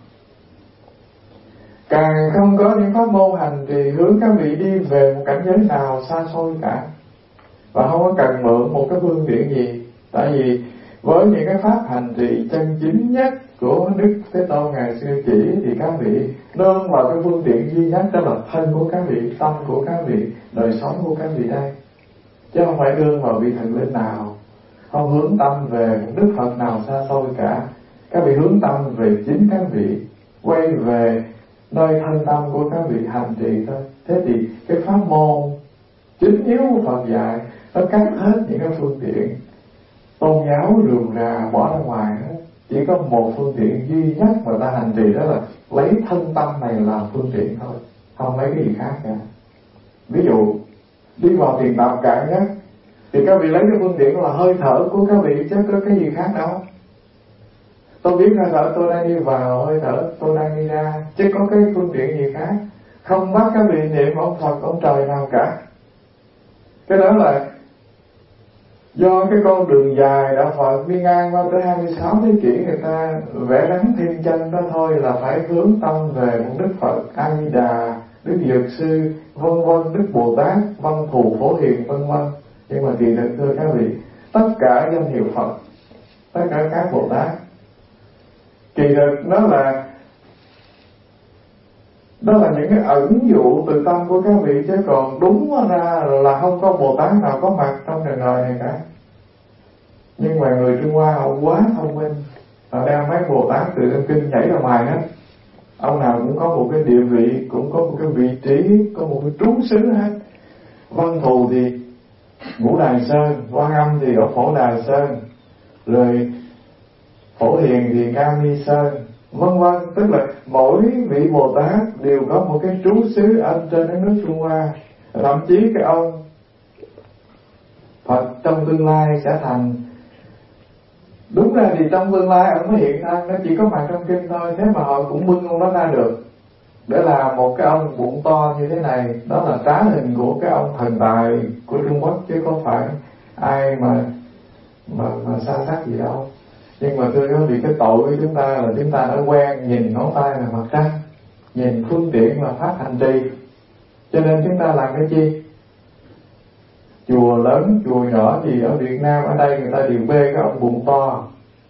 Càng không có những pháp môn hành trì hướng các vị đi về một cảnh giới nào xa xôi cả, và không có cần mượn một cái phương tiện gì. Tại vì với những cái pháp hành trì chân chính nhất của Đức Thế Tôn ngày xưa chỉ, thì các vị nương vào cái phương tiện duy nhất, đó là thân của các vị, tâm của các vị, đời sống của các vị đây, chứ không phải nương vào vị thần linh nào, không hướng tâm về một Đức Phật nào xa xôi cả. Các vị hướng tâm về chính các vị, quay về nơi thân tâm của các vị hành trì thôi. Thế thì cái pháp môn chính yếu của Phật dạy nó cắt hết những cái phương tiện tôn giáo rườm rà bỏ ra ngoài hết. Chỉ có một phương tiện duy nhất mà ta hành trì, đó là lấy thân tâm này làm phương tiện thôi, không lấy cái gì khác cả. Ví dụ đi vào thiền tập cạn nhất thì các vị lấy cái phương tiện là hơi thở của các vị, chứ có cái gì khác đâu. Tôi biết hơi thở tôi đang đi vào, hơi thở tôi đang đi ra, chứ có cái phương tiện gì khác. Không bắt các vị niệm ông Phật, ông trời nào cả. Cái đó là do cái con đường dài đạo Phật đi ngang qua tới hai mươi sáu thế kỷ, người ta vẽ rắn thiên chân đó thôi, là phải hướng tâm về một Đức Phật A Di Đà, Đức Dược Sư, vân vân, Đức Bồ Tát, Văn Thù Phổ Hiền, vân vân. Nhưng mà kỳ thực thưa các vị, tất cả danh hiệu Phật, tất cả các Bồ Tát, kỳ thực nó là đó là những cái ẩn dụ từ tâm của các vị, chứ còn đúng ra là không có Bồ Tát nào có mặt trong đời đời này cả. Nhưng mà người Trung Hoa họ quá thông minh, họ đem mấy Bồ Tát từ trong kinh nhảy ra ngoài hết. Ông nào cũng có một cái địa vị, cũng có một cái vị trí, có một cái trú xứ hết. Văn Thù thì Ngũ Đài Sơn, Quan Âm thì ở Phổ Đài Sơn, rồi Phổ Hiền thì Ca Mi Sơn, vân vân. Tức là mỗi vị Bồ Tát đều có một cái trú xứ ở trên đất nước Trung Hoa. Thậm chí cái ông Phật trong tương lai sẽ thành Đúng ra thì trong tương lai ông mới hiện thân, nó chỉ có mặt trong kinh thôi, thế mà họ cũng bưng ông đó ra được để làm một cái ông bụng to như thế này. Đó là trá hình của cái ông thần tài của Trung Quốc, chứ không phải ai mà mà mà xa sắc gì đâu. Nhưng mà thưa quý vị, cái tội của chúng ta là chúng ta đã quen nhìn ngón tay là mặt trăng, nhìn phương tiện là pháp hành trì, cho nên chúng ta làm cái chi? Chùa lớn chùa nhỏ gì ở Việt Nam ở đây người ta đều bê cái ông bụng to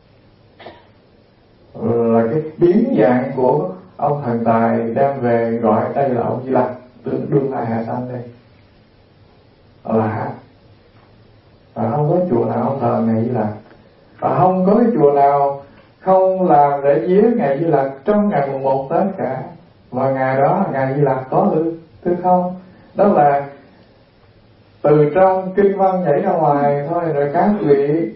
là cái biến dạng của ông thần tài đem về, gọi đây là ông Di Lặc tương đương lai hạ sanh đây là. Và không có chùa nào ông thờ Ngài Di Lặc, và không có cái chùa nào không làm để vía Ngài Di Lặc trong ngày mùng một Tết cả. Và ngày đó Ngài Di Lặc có ư? Thưa không. Đó là từ trong kinh văn nhảy ra ngoài thôi. Rồi các vị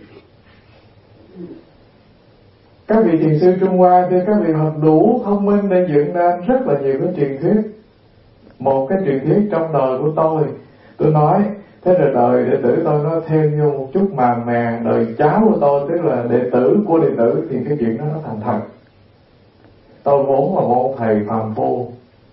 các vị thiền sư Trung Hoa thì các vị học đủ thông minh để dựng nên rất là nhiều cái truyền thuyết. Một cái truyền thuyết trong đời của tôi, tôi nói thế rồi đời đệ tử tôi nó thêm vô một chút màng mè, đời cháu của tôi tức là đệ tử của đệ tử thì cái chuyện đó nó thành thật. Tôi vốn là một thầy phàm phu,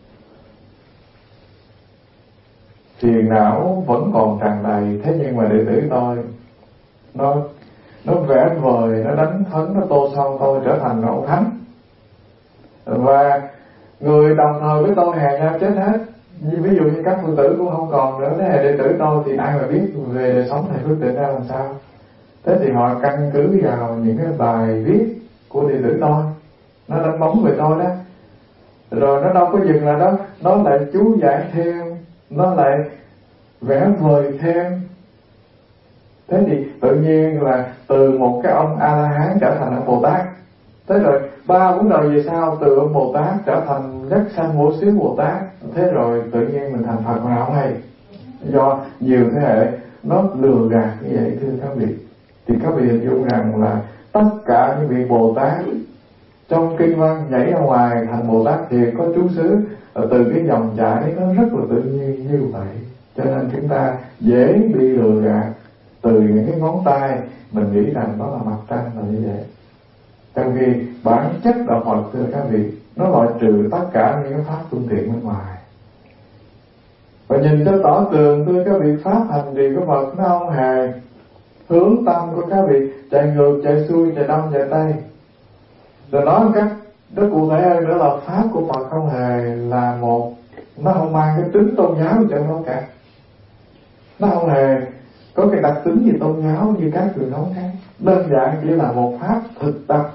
phiền não vẫn còn tràn đầy, thế nhưng mà đệ tử tôi nó nó vẽ vời, nó đánh phấn, nó tô son tôi trở thành ông thánh. Và người đồng thời với tôi hè nhau chết hết. Như ví dụ như các phụ tử cũng không còn nữa, thế hệ đệ tử tôi thì ai mà biết về đời sống thầy Phước Tịnh ra làm sao. Thế thì họ căn cứ vào những cái bài viết của đệ tử tôi, nó đánh bóng về tôi đó. Rồi nó đâu có dừng là đó, nó lại chú giải thêm, nó lại vẽ vời thêm. Thế thì tự nhiên là từ một cái ông A-la-hán trở thành ông Bồ Tát. Thế rồi ba bốn đời về sau, từ ông Bồ Tát trở thành nhất sanh vô xứ Bồ Tát. Thế rồi tự nhiên mình thành Phật nào không hay. Do nhiều thế hệ nó lừa gạt như vậy thưa các vị. Thì các vị hình dung rằng là tất cả những vị Bồ Tát trong kinh văn nhảy ra ngoài thành Bồ Tát thì có trú xứ từ cái dòng chảy nó rất là tự nhiên như vậy. Cho nên chúng ta dễ bị lừa gạt từ những cái ngón tay, mình nghĩ rằng đó là mặt trăng là như vậy. Trong khi bản chất đạo Phật thưa các vị, nó loại trừ tất cả những pháp phương tiện bên ngoài. Và nhìn cho tỏ tường thưa các vị, pháp hành trì của Phật nó không hề hướng tâm của các vị chạy ngược, chạy xuôi, chạy đông, chạy tây. Rồi nói một cách nó cụ thể hơn nữa là pháp của Phật không hề là một, nó không mang cái tính tôn giáo cho nó cả. Nó không hề có cái đặc tính gì tôn giáo như các truyền thống khác. Đơn giản chỉ là một pháp thực tập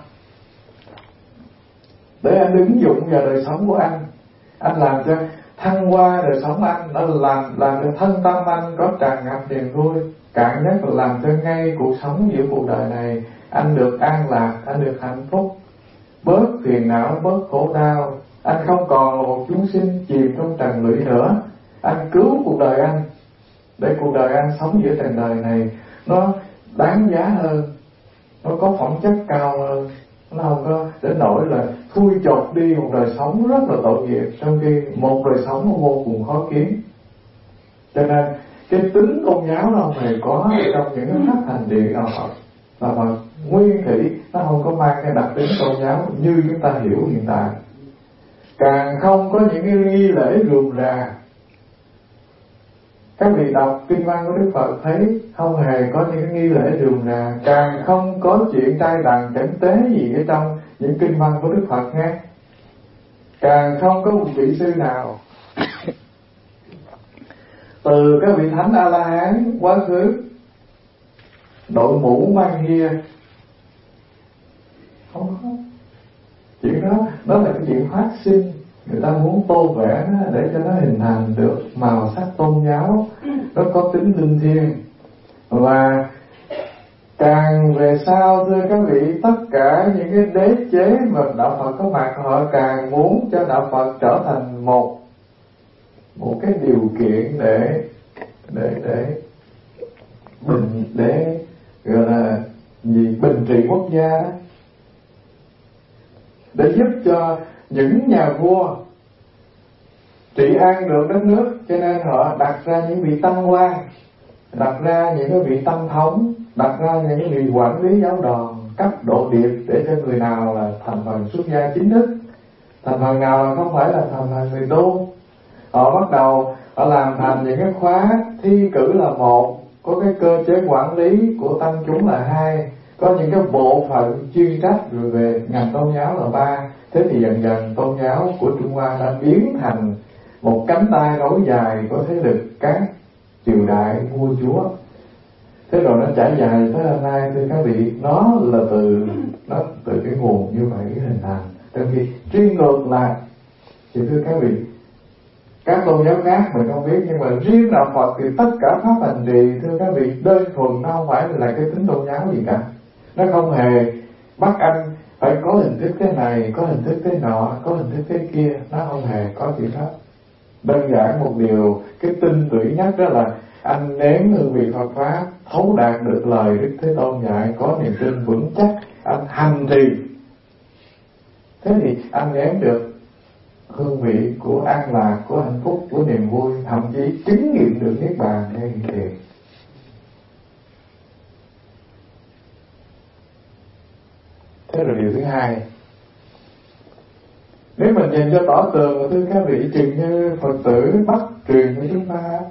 để anh ứng dụng vào đời sống của anh. Anh làm cho thăng hoa đời sống anh, nó làm làm cho thân tâm anh có tràn ngập niềm vui. Cạn nhất là làm cho ngay cuộc sống giữa cuộc đời này anh được an lạc, anh được hạnh phúc, bớt phiền não, bớt khổ đau. Anh không còn là một chúng sinh chìm trong trần lụy nữa. Anh cứu cuộc đời anh để cuộc đời anh sống giữa trần đời này nó đáng giá hơn, nó có phẩm chất cao hơn. Nó không có đến nỗi là thui chột đi một đời sống rất là tội nghiệp, trong khi một đời sống nó vô cùng khó kiếm. Cho nên cái tính tôn giáo nó không hề có trong những cái pháp hành trì đạo Phật. Là Phật nguyên thủy, nó không có mang cái đặc tính tôn giáo như chúng ta hiểu hiện tại. Càng không có những cái nghi lễ rườm rà. Các vị đọc kinh văn của Đức Phật thấy không hề có những cái nghi lễ rườm rà, càng không có chuyện trai đàn cảnh tế gì ở trong những kinh văn của Đức Phật nghe. Càng không có một vị sư nào từ các vị thánh A-la-hán quá khứ đội mũ mang hia, không có. Chuyện đó đó là cái chuyện phát sinh. Người ta muốn tô vẽ nó để cho nó hình thành được màu sắc tôn giáo, nó có tính linh thiêng. Và càng về sau thưa các vị, tất cả những cái đế chế mà đạo Phật có mặt, họ càng muốn cho đạo Phật trở thành một một cái điều kiện để để để bình để gọi là gì bình trị quốc gia đó, để giúp cho những nhà vua trị an được đất nước. Cho nên họ đặt ra những vị tăng quan, đặt ra những cái vị tăng thống, đặt ra những vị quản lý giáo đoàn, cấp độ điệp để cho người nào là thành phần xuất gia chính thức, thành phần nào là không phải là thành phần người tu. Họ bắt đầu họ làm thành những cái khóa thi cử là một, có cái cơ chế quản lý của tăng chúng là hai, có những cái bộ phận chuyên trách rồi về ngành tôn giáo là ba. Thế thì dần dần tôn giáo của Trung Hoa đã biến thành một cánh tay nối dài của thế lực các triều đại vua chúa. Thế rồi nó trải dài tới hôm nay, thưa các vị, nó là từ nó từ cái nguồn như vậy hình thành. Trong khi truy ngược lại thì thưa các vị, các tôn giáo khác mình không biết, nhưng mà riêng đạo Phật thì tất cả pháp hành trì, thưa các vị, đơn thuần nó không phải là cái tính tôn giáo gì cả. Nó không hề bắt anh phải có hình thức thế này, có hình thức thế nọ, có hình thức thế kia, nó không hề có chuyện đó. Đơn giản một điều cái tinh túy nhất đó là anh nếm hương vị Phật pháp, thấu đạt được lời Đức Thế Tôn dạy, có niềm tin vững chắc, anh hành trì, thế thì anh nếm được hương vị của an lạc, của hạnh phúc, của niềm vui, thậm chí chứng nghiệm được niết bàn ngay hiện tiền. Thế rồi điều thứ hai, nếu mình nhìn cho tỏ tường, thưa các vị, chừng như Phật tử Bắc truyền của chúng ta,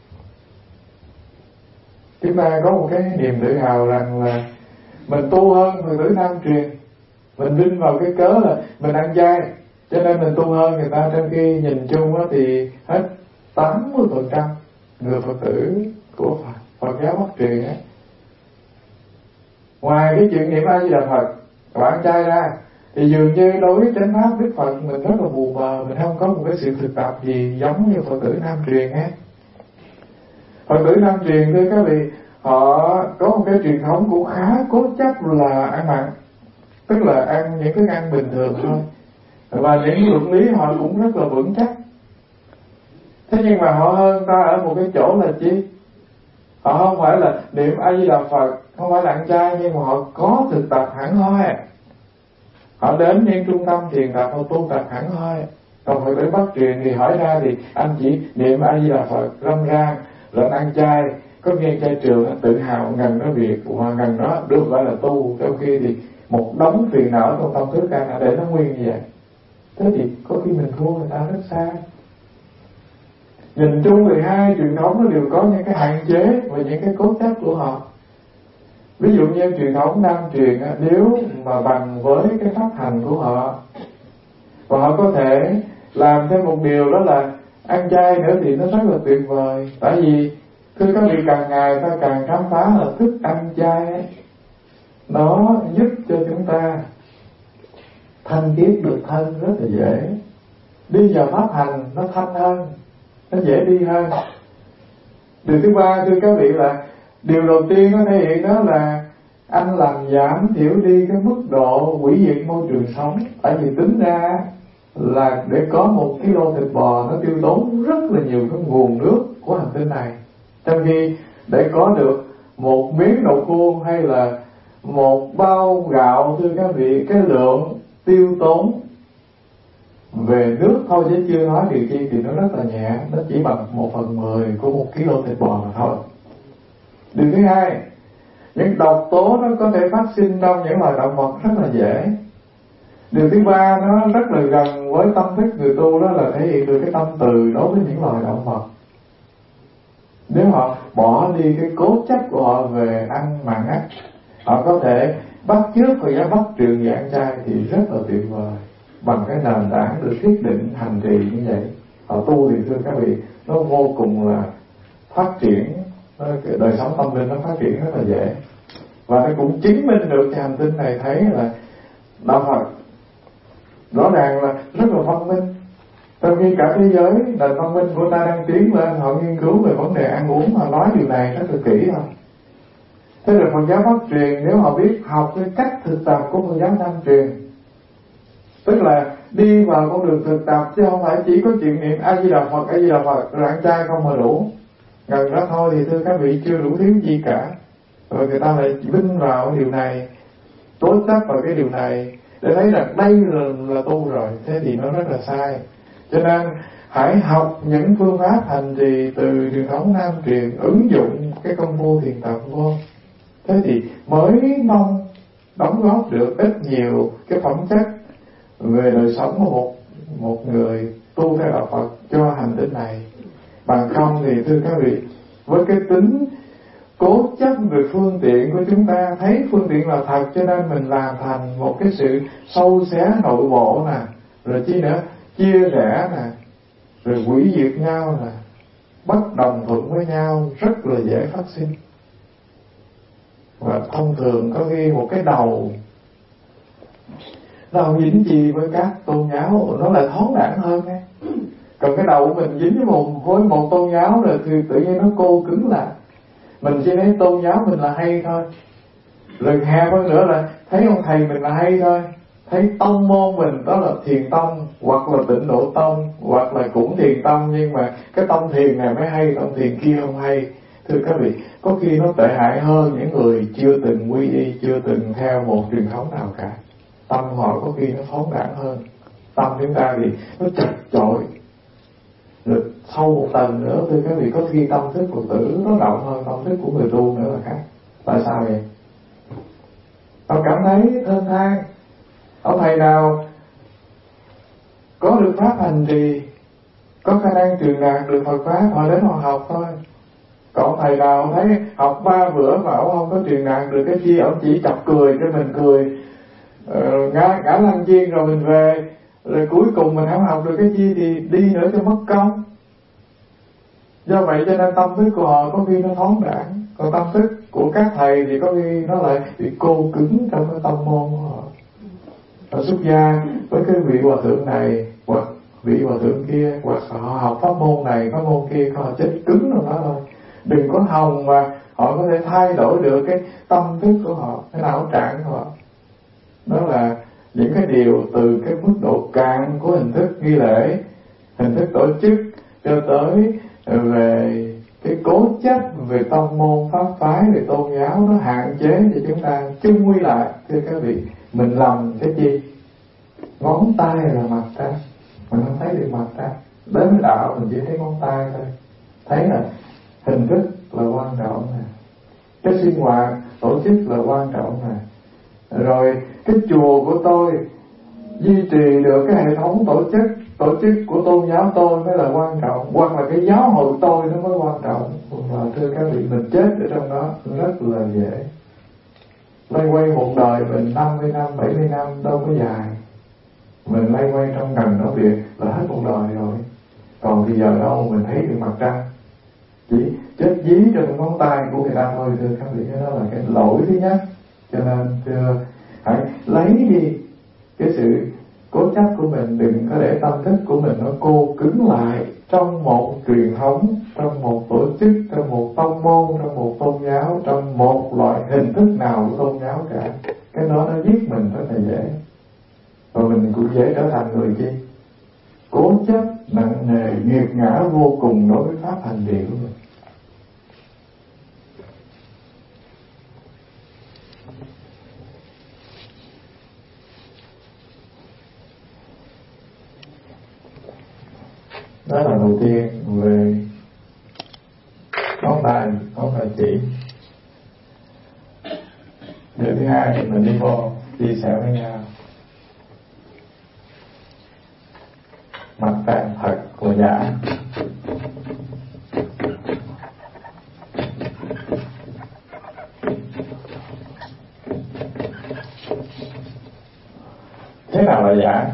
chúng ta có một cái niềm tự hào rằng là mình tu hơn Phật tử Nam truyền. Mình vinh vào cái cớ là mình ăn chay, cho nên mình tu hơn người ta, trong khi nhìn chung đó thì hết tám mươi phần trăm người Phật tử của Phật, Phật giáo Bắc truyền ấy, ngoài cái chuyện niệm A Di Đà Phật và ăn chay ra, thì dường như đối với chánh pháp Đức Phật mình rất là mù mờ, mình không có một cái sự thực tập gì giống như Phật tử Nam truyền ấy. Phật tử Nam truyền, thưa các vị, họ có một cái truyền thống cũng khá cố chấp là ăn mặn, tức là ăn những thức ăn bình thường thôi, và những luận lý họ cũng rất là vững chắc. Thế nhưng mà họ hơn ta ở một cái chỗ là chi? Họ không phải là niệm A Di Đà Phật, không phải là ăn chay, nhưng mà họ có thực tập hẳn hoi. Họ đến những trung tâm thiền tập, họ tu tập hẳn hoi. Còn Phật tử Bắc truyền thì hỏi ra thì anh chỉ niệm A Di Đà Phật râm ran, rồi ăn chay, có nghe chay trường, anh tự hào ngần nó việc, và ngần nó được gọi là tu, trong khi thì một đống phiền não trong tâm thức anh để nó nguyên như vậy. Thế thì có khi mình thua người ta rất xa. Nhìn chung thì hai truyền thống nó đều có những cái hạn chế và những cái cốt chất của họ. Ví dụ như truyền thống Nam truyền, nếu mà bằng với cái pháp hành của họ, và họ có thể làm thêm một điều đó là ăn chay nữa, thì nó rất là tuyệt vời. Tại vì thưa các vị, càng ngày ta càng khám phá là thức ăn chay ấy, nó giúp cho chúng ta thanh khiết được thân rất là dễ. Đi vào pháp hành nó thanh hơn, nó dễ đi hơn. Điều thứ ba, thưa các vị, là điều đầu tiên nó thể hiện đó là anh làm giảm thiểu đi cái mức độ hủy diệt môi trường sống. Tại vì tính ra là để có một kilo thịt bò nó tiêu tốn rất là nhiều cái nguồn nước của hành tinh này, trong khi để có được một miếng đậu khô hay là một bao gạo, thưa các vị, cái lượng tiêu tốn về nước thôi, chứ chưa nói điều chi, thì nó rất là nhẹ, nó chỉ bằng một phần mười của một kilo thịt bò mà thôi. Điều thứ hai, những độc tố nó có thể phát sinh trong những loài động vật rất là dễ. Điều thứ ba, nó rất là gần với tâm thức người tu, đó là thể hiện được cái tâm từ đối với những loài động vật. Nếu họ bỏ đi cái cố chấp của họ về ăn mặn á, họ có thể bắt chước Phật giáo Bắc truyền về ăn chay thì rất là tuyệt vời. Bằng cái nền tảng được thiết định hành trì như vậy, họ tu thì thưa các vị, nó vô cùng là phát triển, nó, đời sống tâm linh nó phát triển rất là dễ. Và nó cũng chứng minh được cho hành tinh này thấy là đạo Phật rõ ràng là rất là văn minh. Trong khi cả thế giới nền văn minh của ta đang tiến lên, họ nghiên cứu về vấn đề ăn uống, họ nói điều này rất là kỹ thôi. Thế rồi Phật giáo Bắc truyền, nếu họ biết học cái cách thực tập của Phật giáo Nam truyền, tức là đi vào con đường thực tập, chứ không phải chỉ có chuyện niệm A Di Đà Phật, A Di Đà Phật rồi ăn chay không mà đủ. Gần đó thôi thì thưa các vị, chưa đủ thiếu gì cả. Rồi người ta lại vinh vào điều này, tố chấp vào cái điều này để thấy rằng đây là, là tu rồi. Thế thì nó rất là sai. Cho nên hãy học những phương pháp hành trì từ truyền thống Nam truyền, ứng dụng cái công phu thiền tập vô. Thế thì mới mong đóng góp được ít nhiều cái phẩm chất về đời sống của một một người tu theo đạo Phật cho hành tinh này. Bằng không thì thưa các vị, với cái tính cố chấp về phương tiện của chúng ta, thấy phương tiện là thật cho nên mình làm thành một cái sự sâu xé nội bộ nè, rồi chi nữa, chia rẽ nè, rồi hủy diệt nhau nè, bất đồng thuận với nhau rất là dễ phát sinh. Và thông thường có khi một cái đầu nó không dính chi với các tôn giáo, nó lại thoáng đẳng hơn ấy. Còn cái đầu của mình dính với một, với một tôn giáo rồi thì tự nhiên nó cô cứng lại. Mình chỉ thấy tôn giáo mình là hay thôi, rồi hẹp hơn nữa là thấy ông thầy mình là hay thôi, thấy tông môn mình đó là thiền tông hoặc là tịnh độ tông hoặc là cũng thiền tông, nhưng mà cái tông thiền này mới hay, tông thiền kia không hay. Thưa các vị, có khi nó tệ hại hơn những người chưa từng quy y, chưa từng theo một truyền thống nào cả. Tâm họ có khi nó thoáng đẳng hơn. Tâm chúng ta thì nó chật chội. Rồi sâu một tầng nữa, thưa các vị, có khi tâm thức Phật tử nó rộng hơn tâm thức của người tu nữa là khác. Tại sao vậy? Họ cảm thấy thênh thang. Ông thầy nào có được pháp hành trì, có khả năng truyền đạt được Phật pháp, họ đến họ học thôi. Còn thầy nào thấy học ba bữa mà ông không có truyền đạt được cái chi, ông chỉ chọc cười cho mình cười, uh, ngã, ngã lăng chiên rồi mình về, rồi cuối cùng mình không học được cái chi thì đi nữa cho mất công. Do vậy cho nên tâm thức của họ có khi nó thoáng đẳng, còn tâm thức của các thầy thì có khi nó lại bị cô cứng trong cái tâm môn của họ. Họ xuất gia với cái vị hòa thượng này hoặc vị hòa thượng kia, hoặc họ học pháp môn này pháp môn kia, họ chết cứng rồi đó thôi. Đừng có hòng mà họ có thể thay đổi được cái tâm thức của họ, cái não trạng của họ. Đó là những cái điều từ cái mức độ cạn của hình thức nghi lễ, hình thức tổ chức, cho tới về cái cố chấp về tông môn pháp phái, về tôn giáo, nó hạn chế cho chúng ta chung quy lại. Thưa các vị, mình làm cái gì? Ngón tay là mặt trăng, mình không thấy được mặt trăng. Đến với đạo mình chỉ thấy ngón tay thôi, thấy là hình thức là quan trọng nè, cái sinh hoạt tổ chức là quan trọng nè, rồi cái chùa của tôi duy trì được cái hệ thống tổ chức tổ chức của tôn giáo tôi mới là quan trọng, hoặc là cái giáo hội tôi nó mới quan trọng. Và thưa các vị, mình chết ở trong đó rất là dễ. Lay quay một đời mình năm mươi năm, bảy mươi năm đâu có dài. Mình lay quay trong ngành đó việc là hết một đời rồi. Còn bây giờ đâu mình thấy được mặt trăng, chỉ chết dí trong ngón tay của người ta thôi. Thưa các vị, cái đó là cái lỗi thứ nhất. Cho nên thưa, hãy lấy đi cái sự cố chấp của mình, đừng có để tâm thức của mình nó cô cứng lại trong một truyền thống, trong một tổ chức, trong một tông môn, trong một tôn giáo, trong một loại hình thức nào của tôn giáo cả. Cái đó nó giết mình rất là dễ, và mình cũng dễ trở thành người chi cố chấp nặng nề, nghiệt ngã vô cùng đối với pháp hành trì của mình. Đó là đầu tiên về ngón tay, ngón tay chỉ. Điều thứ hai thì mình đi vô chia sẻ với nhau. Mặt trăng thật của giả. Thế nào là giả?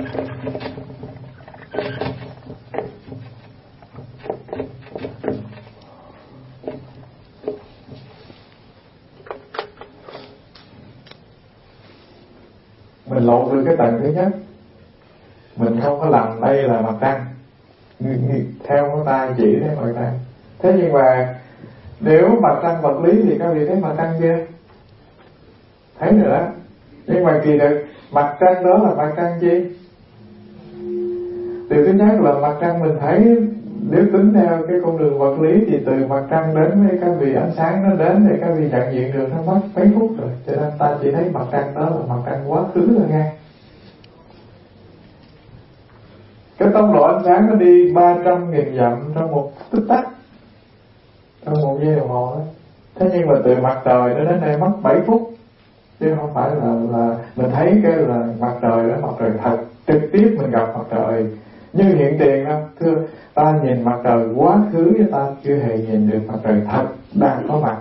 Mình lột được cái tầng thứ nhất, mình không có làm đây là mặt trăng theo cái tay chỉ thấy mặt trăng. Thế nhưng mà nếu mặt trăng vật lý thì các vị thấy mặt trăng chưa? Thấy rồi đó. Nhưng mà kỳ thực mặt trăng đó là mặt trăng chi? Điều thứ nhất là mặt trăng mình thấy, nếu tính theo cái con đường vật lý thì từ mặt trăng đến với các vị, ánh sáng nó đến để các vị nhận diện được nó mất mấy phút rồi. Cho nên ta chỉ thấy mặt trăng đó là mặt trăng quá khứ thôi nghe. Cái tốc độ ánh sáng nó đi ba trăm nghìn dặm trong một tích tắc, trong một giây đồng hồ đó. Thế nhưng mà từ mặt trời nó đến đây mất bảy phút. chứ không phải là là mình thấy cái là mặt trời đó, mặt trời thật, trực tiếp mình gặp mặt trời như hiện tiền đó. Thưa, ta nhìn mặt trời quá khứ chứ ta chưa hề nhìn được mặt trời thật đang có mặt.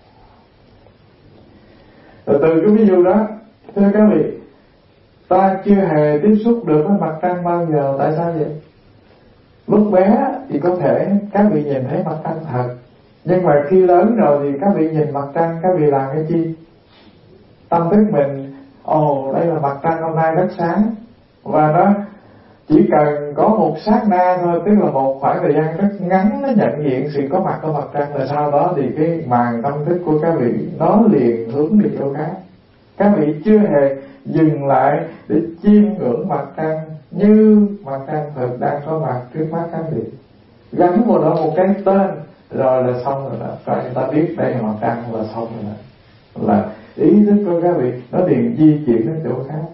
Rồi từ cái ví dụ đó, thưa các vị, ta chưa hề tiếp xúc được với mặt trăng bao giờ. Tại sao vậy? Lúc bé thì có thể các vị nhìn thấy mặt trăng thật, nhưng mà khi lớn rồi thì các vị nhìn mặt trăng, các vị làm cái chi? Tâm thức mình, ồ oh, đây là mặt trăng hôm nay rất sáng, và nó chỉ cần có một sát na thôi, tức là một khoảng thời gian rất ngắn, nó nhận diện sự có mặt của mặt trăng, là sau đó thì cái màn tâm thức của các vị nó liền hướng đi chỗ khác. Các vị chưa hề dừng lại để chiêm ngưỡng mặt trăng như mặt trăng thực đang có mặt trước mắt các vị, gắn vào đó một cái tên rồi là xong rồi đó. Rồi người ta biết đây là mặt trăng là xong rồi đó. Là ý thức của các vị nó liền di chuyển đến chỗ khác.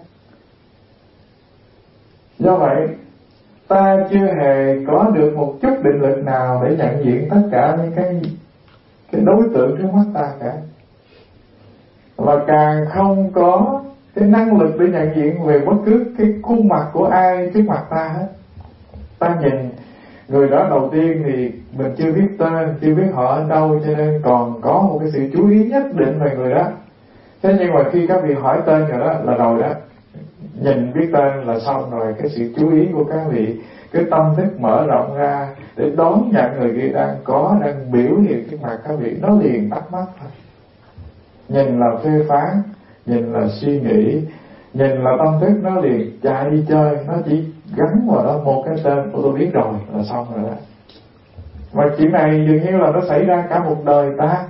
Do vậy ta chưa hề có được một chút định lực nào để nhận diện tất cả những cái cái đối tượng trước mắt ta cả, và càng không có cái năng lực để nhận diện về bất cứ cái khuôn mặt của ai trước mặt ta hết. Ta nhìn người đó đầu tiên thì mình chưa biết tên, chưa biết họ ở đâu, cho nên còn có một cái sự chú ý nhất định về người đó. Thế nhưng mà khi các vị hỏi tên rồi đó là rồi đó, nhìn biết tên là xong rồi. Cái sự chú ý của các vị, cái tâm thức mở rộng ra để đón nhận người kia đang có, đang biểu hiện trước mặt các vị, nó liền bắt mắt thôi. Nhìn là phê phán, nhìn là suy nghĩ, nhìn là tâm thức nó liền chạy đi chơi, nó chỉ gắn vào đó một cái tên của tôi biết rồi là xong rồi đó. Và chuyện này dường như là nó xảy ra cả một đời ta.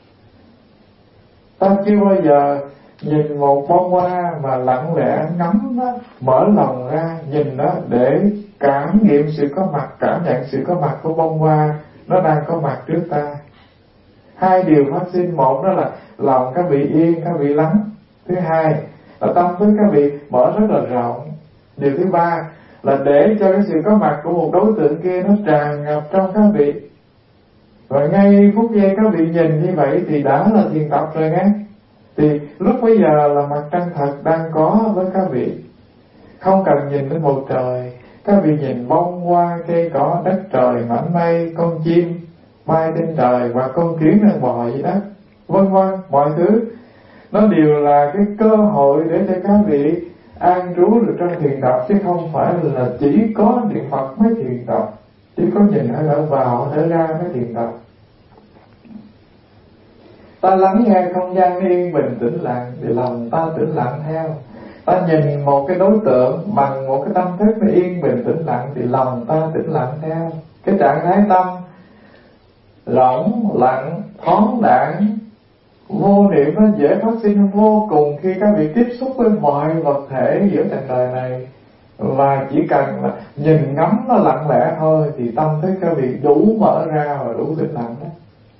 Ta chưa bao giờ nhìn một bông hoa mà lặng lẽ ngắm nó, mở lòng ra nhìn nó để cảm nghiệm sự có mặt, cảm nhận sự có mặt của bông hoa nó đang có mặt trước ta. Hai điều phát sinh, một đó là lòng các vị yên, các vị lắng. Thứ hai là tâm thức các vị mở rất là rộng. Điều thứ ba là để cho cái sự có mặt của một đối tượng kia nó tràn ngập trong các vị. Và ngay phút giây các vị nhìn như vậy thì đã là thiền tập rồi nghe. Thì lúc bây giờ là mặt trăng thật đang có với các vị. Không cần nhìn đến bầu trời, các vị nhìn bông hoa, cây cỏ, đất trời, mảnh mây, con chim bay trên trời và con kiến đang bò dưới đất, vân vân, mọi thứ nó đều là cái cơ hội để cho các vị an trú được trong thiền tập, chứ không phải là chỉ có niệm Phật mới thiền tập, chỉ có nhìn hơi thở vào thở ra mới thiền tập. Ta lắng nghe không gian yên bình tĩnh lặng thì lòng ta tĩnh lặng theo. Ta nhìn một cái đối tượng bằng một cái tâm thức nó yên bình tĩnh lặng thì lòng ta tĩnh lặng theo. Cái trạng thái tâm rỗng lặng thoáng đãng vô niệm nó dễ phát sinh vô cùng khi các vị tiếp xúc với mọi vật thể giữa trần đời này, và chỉ cần là nhìn ngắm nó lặng lẽ thôi thì tâm thức các vị đủ mở ra và đủ tĩnh lặng đó.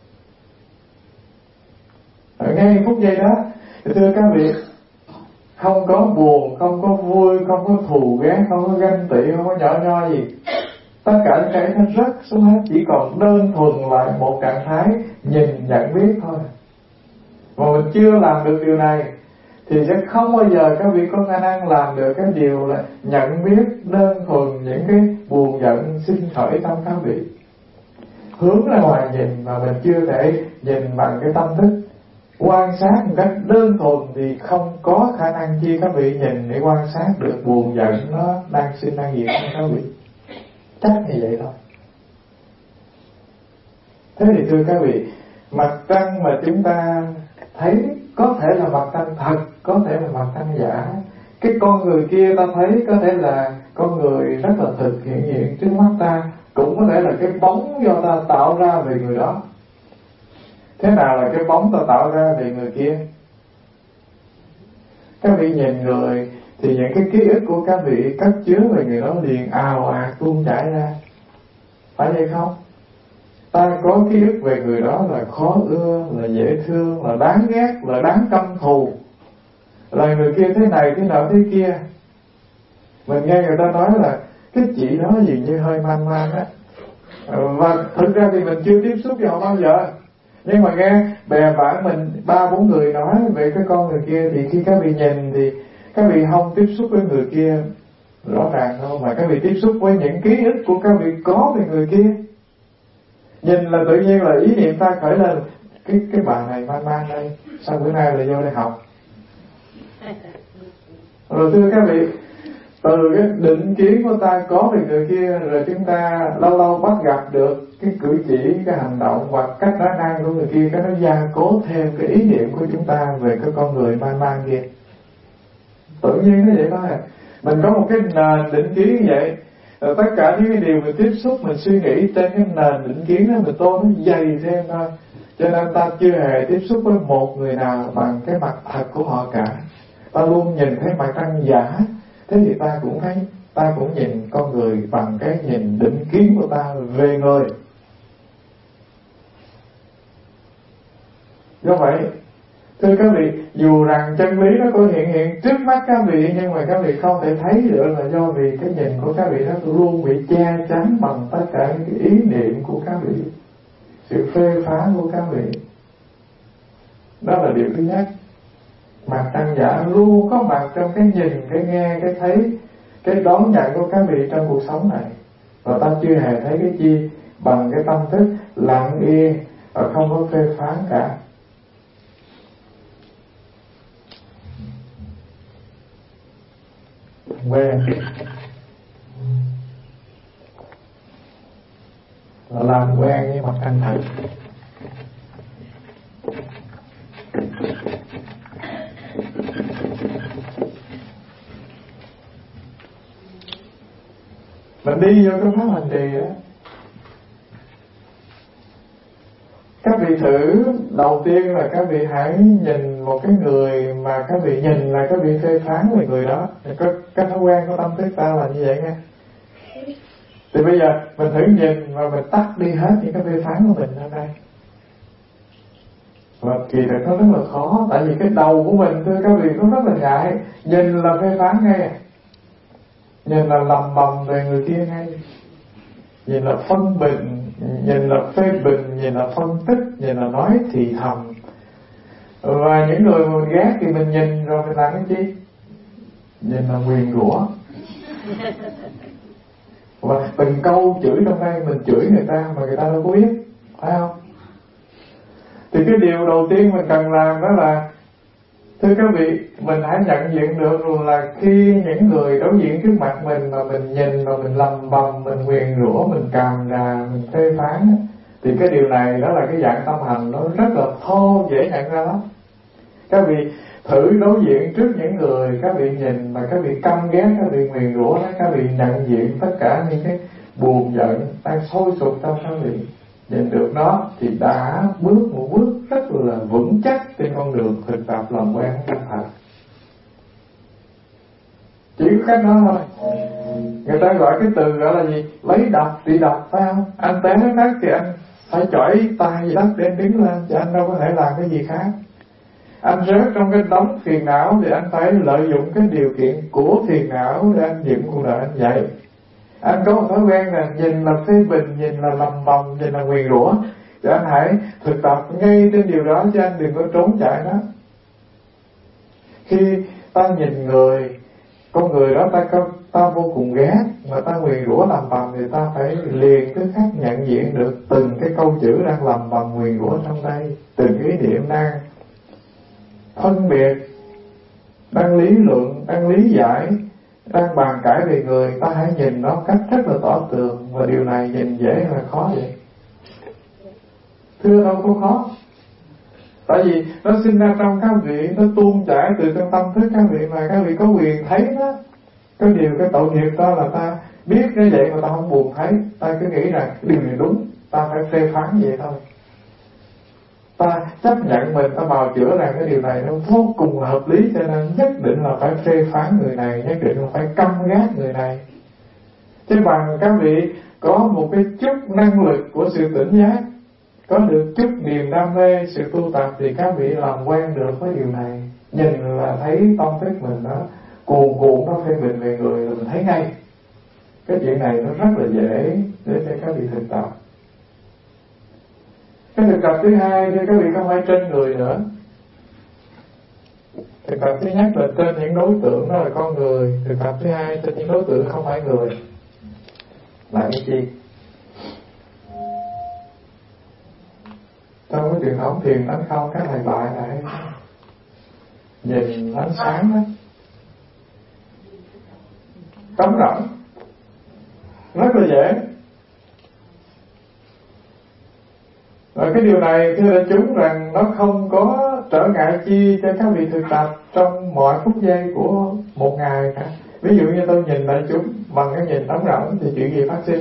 Ở ngay phút giây đó, thưa các vị, không có buồn, không có vui, không có thù ghét, không có ganh tị, không có nhỏ nho gì. Tất cả những cái nó rớt xuống hết, chỉ còn đơn thuần là một trạng thái nhìn nhận biết thôi. Mà mình chưa làm được điều này thì sẽ không bao giờ các vị có khả năng làm được cái điều là nhận biết đơn thuần những cái buồn giận sinh khởi trong các vị. Hướng ra ngoài nhìn mà mình chưa thể nhìn bằng cái tâm thức quan sát một cách đơn thuần thì không có khả năng chi các vị nhìn để quan sát được buồn giận nó đang sinh đang diệt trong các vị. Chắc như vậy thôi. Thế thì thưa các vị, mặt trăng mà chúng ta thấy có thể là mặt trăng thật, có thể là mặt trăng giả. Cái con người kia ta thấy có thể là con người rất là thực hiện diện trước mắt ta, cũng có thể là cái bóng do ta tạo ra về người đó. Thế nào là cái bóng ta tạo ra về người kia? Các vị nhìn người thì những cái ký ức của các vị cất chứa về người đó liền ào ạt tuôn chảy ra, phải vậy không? Ta có ký ức về người đó là khó ưa, là dễ thương, là đáng ghét, là đáng căm thù, là người kia thế này thế nào thế kia. Mình nghe người ta nói là cái chị đó gì như hơi man man á, và thực ra thì mình chưa tiếp xúc với họ bao giờ, Nhưng mà nghe bè bạn mình ba bốn người nói về cái con người kia, thì khi các vị nhìn thì các vị không tiếp xúc với người kia rõ ràng đâu, mà các vị tiếp xúc với những ký ức của các vị có về người kia. Nhìn là tự nhiên là ý niệm ta khởi lên, cái cái bà này mang mang đây, sao bữa nay là vô đây học. Rồi thưa các vị, từ cái định kiến của ta có về người kia, rồi chúng ta lâu lâu bắt gặp được cái cử chỉ, cái hành động hoặc cách nói năng của người kia, cái nó gia cố thêm cái ý niệm của chúng ta về cái con người mang mang kia. Tự nhiên nó vậy thôi à. Mình có một cái nền định kiến như vậy, rồi tất cả những cái điều mình tiếp xúc, mình suy nghĩ trên cái nền định kiến đó, mình tô nó dày thêm thôi. Cho nên ta chưa hề tiếp xúc với một người nào bằng cái mặt thật của họ cả. Ta luôn nhìn thấy mặt trăng giả. Thế thì ta cũng thấy, ta cũng nhìn con người bằng cái nhìn định kiến của ta về người. Do vậy, thưa các vị, dù rằng chân lý nó có hiện hiện trước mắt các vị, nhưng mà các vị không thể thấy được là do vì cái nhìn của các vị nó luôn bị che chắn bằng tất cả những cái ý niệm của các vị, sự phê phán của các vị. Đó là điều thứ nhất. Mặt trăng giả luôn có mặt trong cái nhìn, cái nghe, cái thấy, cái đón nhận của các vị trong cuộc sống này. Và ta chưa hề thấy cái chi bằng cái tâm thức lặng yên và không có phê phán cả. Quen là làm quen với mặt trăng thật. Mình đi vô cái pháp hành trì đó, các vị thử đầu tiên là các vị hãy nhìn một cái người mà các vị nhìn là các vị phê phán về người đó. Có cái thói quen của tâm thức ta là như vậy nghe. Thì bây giờ mình thử nhìn và mình tắt đi hết những cái phê phán của mình ở đây. Và kỳ thực nó rất là khó, tại vì cái đầu của mình, thưa các vị, nó rất là ngại. Nhìn là phê phán ngay, nhìn là lầm bầm về người kia ngay, nhìn là phân bình, nhìn là phê bình, nhìn là phân tích, nhìn là nói thì thầm. Và những người mà mình ghét thì mình nhìn rồi mình làm cái chi? Nhìn là nguyền rủa. Và từng câu chửi trong đây mình chửi người ta mà người ta đâu có biết, phải không? Thì cái điều đầu tiên mình cần làm đó là, thưa các vị, mình hãy nhận diện được là khi những người đối diện trước mặt mình mà mình nhìn mà mình lầm bầm, mình nguyền rủa, mình càm rà, mình phê phán, thì cái điều này đó là cái dạng tâm hành nó rất là thô, dễ nhận ra lắm. Các vị thử đối diện trước những người các vị nhìn mà các vị căm ghét, các vị nguyền rủa, các vị nhận diện tất cả những cái buồn giận đang sôi sục trong các vị. Nhìn được nó thì đã bước một bước rất là vững chắc trên con đường thực tập làm quen với thật. Chỉ có cách đó thôi. Người ta gọi cái từ gọi là gì? Lấy đập thì đập, phải không? Anh té nước đất thì anh phải chỏi tay đất để anh đứng lên, chứ anh đâu có thể làm cái gì khác. Anh rớt trong cái đống phiền não thì anh phải lợi dụng cái điều kiện của phiền não để anh dựng cuộc đời anh dậy. Anh có một thói quen là nhìn là phê bình, nhìn là lầm bầm, nhìn là nguyền rủa, thì anh hãy thực tập ngay trên điều đó, chứ anh đừng có trốn chạy nó. Khi ta nhìn người, con người đó ta có ta vô cùng ghét mà ta nguyền rủa lầm bầm, thì ta phải liền tức khắc nhận diện được từng cái câu chữ đang lầm bầm nguyền rủa trong đây, từng ý niệm đang phân biệt, đang lý luận, đang lý giải, đang bàn cãi về người. Ta hãy nhìn nó cách rất là tỏ tường, và điều này nhìn dễ là khó vậy? Thưa đâu có khó. Tại vì nó sinh ra trong các vị, nó tuôn chảy từ trong tâm thức các vị, mà các vị có quyền thấy đó. Cái điều cái tội nghiệp ta là ta biết như vậy mà ta không buồn thấy, ta cứ nghĩ rằng điều này đúng, ta phải phê phán vậy thôi. Ta chấp nhận mình, ta bào chữa rằng cái điều này nó vô cùng hợp lý, cho nên nhất định là phải phê phán người này, nhất định là phải căm ghét người này. Chứ bằng các vị có một cái chút năng lực của sự tỉnh giác, có được chút niềm đam mê sự tu tập, thì các vị làm quen được với điều này. Nhìn là thấy tâm thức mình nó cuồn cuộn, nó phê bình về người, mình thấy ngay. Cái chuyện này nó rất là dễ để cho các vị thực tập. Cái thực tập thứ hai thì các vị không phải trên người nữa. Thực tập thứ nhất là trên những đối tượng đó là con người. Thực tập thứ hai trên những đối tượng không phải người. Là cái chi? Trong cái truyền thống thiền đánh không, các thầy bài này nhìn ánh sáng đó, trống rỗng, rất là dễ. Và cái điều này thưa đại chúng rằng nó không có trở ngại chi cho các vị thực tập trong mọi phút giây của một ngày cả. Ví dụ như tôi nhìn đại chúng bằng cái nhìn trống rỗng thì chuyện gì phát sinh?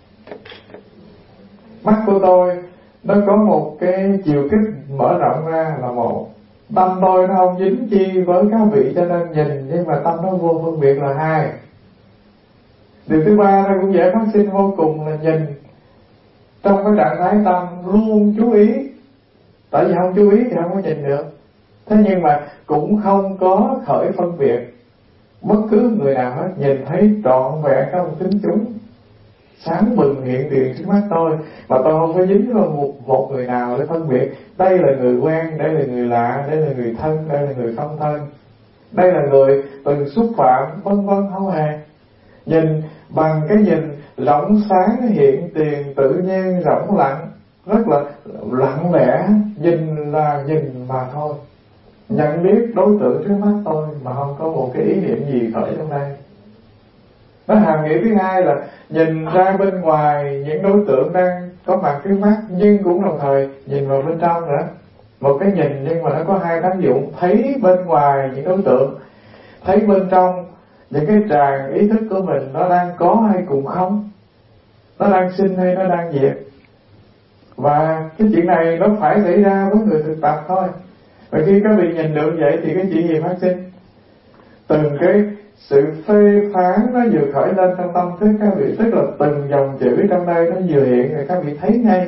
Mắt của tôi nó có một cái chiều kích mở rộng ra là một. Tâm tôi nó không dính chi với các vị cho nên nhìn, nhưng mà tâm nó vô phân biệt là hai. Điều thứ ba nó cũng dễ phát sinh vô cùng là nhìn trong cái trạng thái tâm luôn chú ý. Tại vì không chú ý thì không có nhìn được. Thế nhưng mà cũng không có khởi phân biệt. Bất cứ người nào hết nhìn thấy trọn vẹn các ông tính chúng sáng bừng hiện tiền trước mắt tôi, mà tôi không có dính vào một, một người nào để phân biệt đây là người quen, đây là người lạ, đây là người thân, đây là người không thân, đây là người từng xúc phạm, vân vân, không hề. Nhìn bằng cái nhìn rộng sáng hiện tiền tự nhiên rộng lặng, rất là lặng lẽ, nhìn là nhìn mà thôi, nhận biết đối tượng trước mắt tôi mà không có một cái ý niệm gì khởi trong đây. Nó hàm nghĩa thứ hai là nhìn ra bên ngoài những đối tượng đang có mặt trước mắt, nhưng cũng đồng thời nhìn vào bên trong nữa. Một cái nhìn nhưng mà nó có hai tác dụng: thấy bên ngoài những đối tượng, thấy bên trong những cái tràn ý thức của mình nó đang có hay cùng không, nó đang sinh hay nó đang diệt. Và cái chuyện này nó phải xảy ra với người thực tập thôi. Và khi các vị nhìn được vậy thì cái chuyện gì phát sinh? Từng cái sự phê phán nó vừa khởi lên trong tâm thức các vị, tức là từng dòng chữ trong đây nó vừa hiện rồi các vị thấy ngay.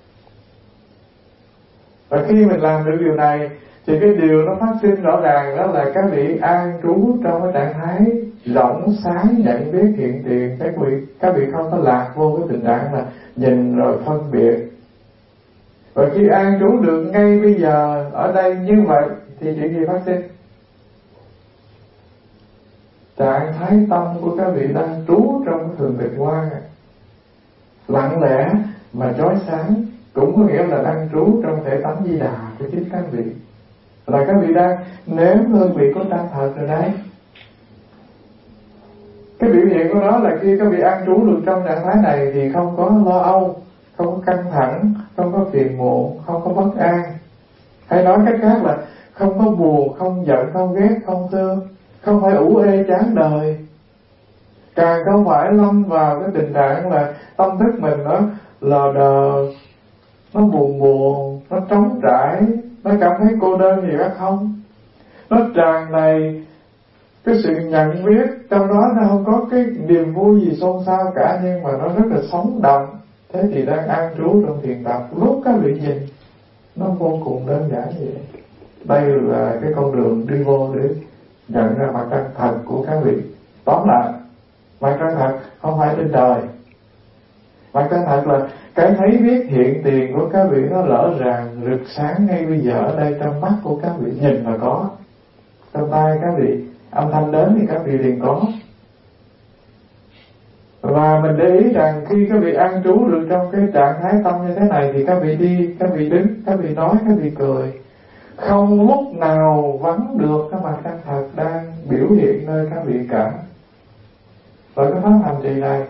Và khi mình làm được điều này thì cái điều nó phát sinh rõ ràng đó là các vị an trú trong cái trạng thái rộng sáng nhận biết hiện tiền. Các vị các vị không có lạc vô cái tình trạng là nhìn rồi phân biệt. Và khi an trú được ngay bây giờ ở đây như vậy thì chuyện gì phát sinh? Trạng thái tâm của các vị đang trú trong cái thường tịch quan, lặng lẽ mà chói sáng, cũng có nghĩa là đang trú trong thể tánh Di Đà của chính các vị. Là các vị đang nếm hương vị của tam thật rồi đấy. Cái biểu hiện của nó là khi các vị an trú được trong trạng thái này thì không có lo âu, không có căng thẳng, không có phiền muộn, không có bất an. Hay nói cách khác là không có buồn, không giận, không ghét, không thương, không phải ủ ê chán đời, càng không phải lâm vào cái tình trạng là tâm thức mình nó lờ đờ, nó buồn buồn, nó trống trải, nó cảm thấy cô đơn gì đó không. Nó tràn đầy cái sự nhận biết, trong đó nó không có cái niềm vui gì xôn xao cả, nhưng mà nó rất là sống động. Thế thì đang an trú trong thiền tập, lúc các vị nhìn nó vô cùng đơn giản vậy. Đây là cái con đường đi vô để nhận ra mặt chân thật của các vị. Tóm lại, mặt chân thật không phải trên trời. Mặt chân thật là cái thấy biết hiện tiền của các vị nó lỡ ràng rực sáng ngay bây giờ ở đây trong mắt của các vị, nhìn mà có. Trong tay các vị, âm thanh đến thì các vị liền có. Và mình để ý rằng khi các vị an trú được trong cái trạng thái tâm như thế này thì các vị đi, các vị đứng, các vị nói, các vị cười, không lúc nào vắng được cái mặt chân thật đang biểu hiện nơi các vị cả. Bởi cái pháp hành trì này,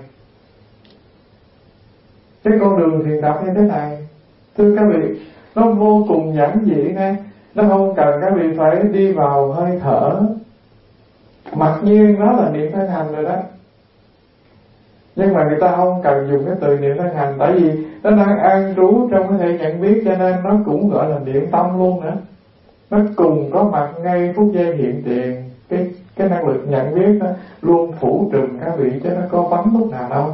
cái con đường thiền tập như thế này, thưa các vị, nó vô cùng giản dị nghe. Nó không cần các vị phải đi vào hơi thở, mặc nhiên nó là niệm thân hành rồi đó. Nhưng mà người ta không cần dùng cái từ niệm thân hành, tại vì nó đang an trú trong cái thể nhận biết, cho nên nó cũng gọi là niệm tâm luôn nữa. Nó cùng có mặt ngay phút giây hiện tiền. Cái cái năng lực nhận biết nó luôn phủ trùm các vị, chứ nó có vắng lúc nào đâu.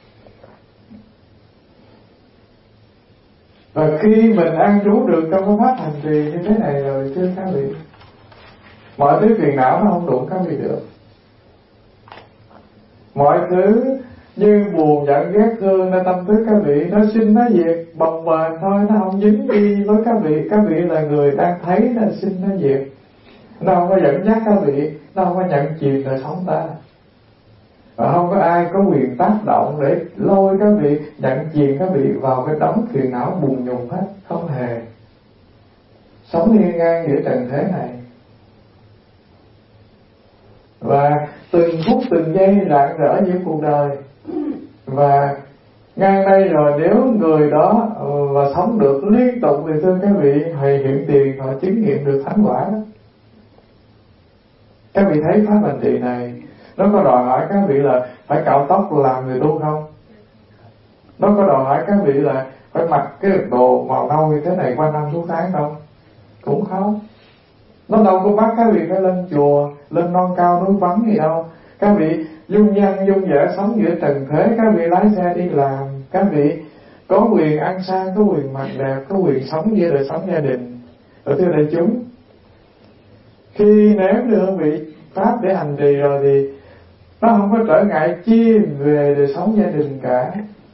Và khi mình an trú được trong cái pháp hành trì như thế này rồi, thưa các vị, mọi thứ phiền não nó không đụng các vị được. Mọi thứ Như buồn giận ghét thương nơi tâm thức các vị, nó sinh nó diệt bồng bềnh thôi, nó không dính đi với các vị. Các vị là người đang thấy nó sinh nó diệt, nó không có dẫn dắt các vị, nó không có nhận chìm đời sống ta, và không có ai có quyền tác động để lôi các vị, nhận chìm các vị vào cái đống phiền não bùng nhùng hết. Không hề. Sống hiên ngang giữa trần thế này, và từng phút từng giây rạng rỡ giữa cuộc đời. Và ngang đây rồi, nếu người đó và sống được liên tục thì thưa các vị, thầy hiện tiền họ chứng nghiệm được thánh quả đó. Các vị thấy pháp hành trì này nó có đòi hỏi các vị là phải cạo tóc làm người tu không? Nó có đòi hỏi các vị là phải mặc cái đồ màu nâu như thế này qua năm suốt tháng không? Cũng không. Nó đâu có bắt các vị phải lên chùa, lên non cao núi vắng gì đâu. Các vị dung dăng dung dở sống giữa trần thế, các vị lái xe đi làm, các vị có quyền ăn sang, có quyền mặc đẹp, có quyền sống với đời sống gia đình. Ở thưa đại chúng, khi nếm được vị pháp để hành trì rồi thì nó không có trở ngại chi về đời sống gia đình cả.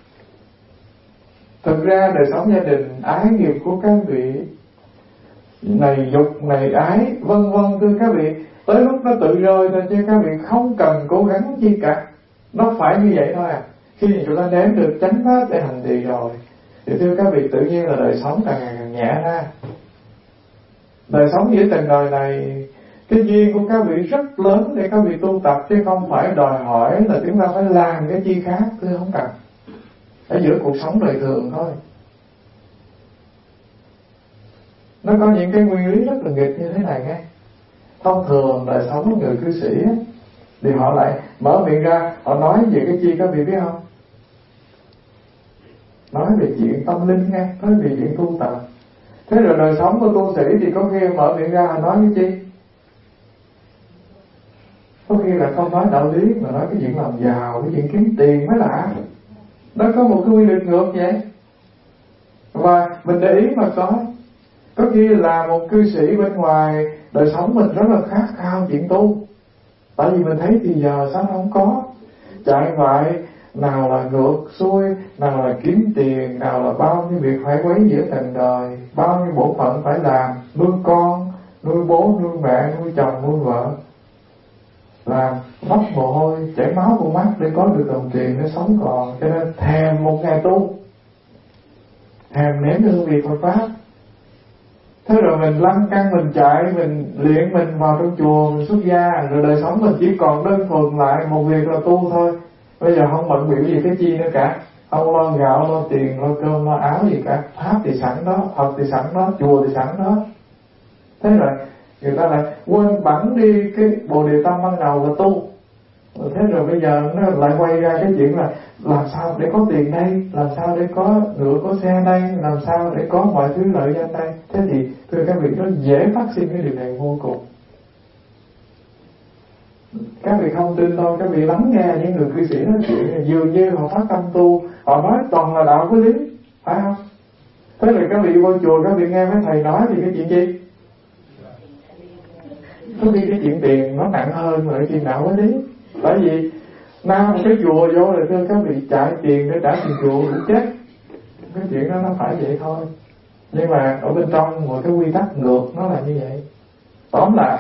Thực ra đời sống gia đình, ái nghiệp của các vị này, dục này ái vân vân, thưa các vị, tới lúc nó tự rơi thôi, chứ các vị không cần cố gắng chi cả. Nó phải như vậy thôi à. Khi chúng ta nếm được chánh pháp để hành trì rồi thì thưa các vị, tự nhiên là đời sống càng ngày càng nhẹ ra. Đời sống giữa trần đời này, cái duyên của các vị rất lớn để các vị tu tập, chứ không phải đòi hỏi là chúng ta phải làm cái chi khác. Thưa không cần. Ở giữa cuộc sống đời thường thôi. Nó có những cái nguyên lý rất là nghịch như thế này nghe. Thông thường đời sống của người cư sĩ á, thì họ lại mở miệng ra, họ nói về cái chi các vị biết không? Nói về chuyện tâm linh nghe, nói về chuyện tu tập. Thế rồi đời sống của tu sĩ thì có khi mở miệng ra họ nói cái chi? Có khi là không nói đạo lý mà nói cái chuyện làm giàu, cái chuyện kiếm tiền mới lạ. Nó có một cái quy luật ngược vậy. Và mình để ý mà coi, có khi là một cư sĩ bên ngoài đời sống mình rất là khát khao chuyện tu, tại vì mình thấy thì giờ sao nó không có, chạy vậy, nào là ngược xuôi, nào là kiếm tiền, nào là bao nhiêu việc phải quấy giữa trần đời, bao nhiêu bổn phận phải làm, nuôi con, nuôi bố, nuôi mẹ, nuôi chồng, nuôi vợ, làm mất mồ hôi, chảy máu con mắt để có được đồng tiền để sống còn. Cho nên thèm một ngày tu, thèm nếm hương vị Phật pháp. Thế rồi mình lăn căng, mình chạy, mình luyện mình vào trong chùa, mình xuất gia, rồi đời sống mình chỉ còn đơn thuần lại một việc là tu thôi. Bây giờ không bận biểu gì cái chi nữa cả, không lo gạo, lo tiền, lo cơm, lo áo gì cả. Pháp thì sẵn đó, Phật thì sẵn đó, chùa thì sẵn đó. Thế rồi người ta lại quên bẵng đi cái bồ đề tâm ban đầu là tu. Thế rồi bây giờ nó lại quay ra cái chuyện là làm sao để có tiền đây, làm sao để có ngựa có xe đây, làm sao để có mọi thứ lợi danh đây. Thế thì thưa các vị, nó dễ phát sinh cái điều này vô cùng. Các vị không tin thôi, các vị lắng nghe những người cư sĩ nói chuyện, dường như họ phát tâm tu, họ nói toàn là đạo có lý, phải không? Thế rồi các vị vô chùa, các vị nghe mấy thầy nói thì cái chuyện gì? Có khi cái chuyện tiền nó nặng hơn là cái chuyện đạo có lý. Tại vì nào cái chùa vô là thưa các vị chạy tiền để trả tiền chùa cũng chết. Cái chuyện đó nó phải vậy thôi. Nhưng mà ở bên trong một cái quy tắc ngược nó là như vậy. Tóm lại,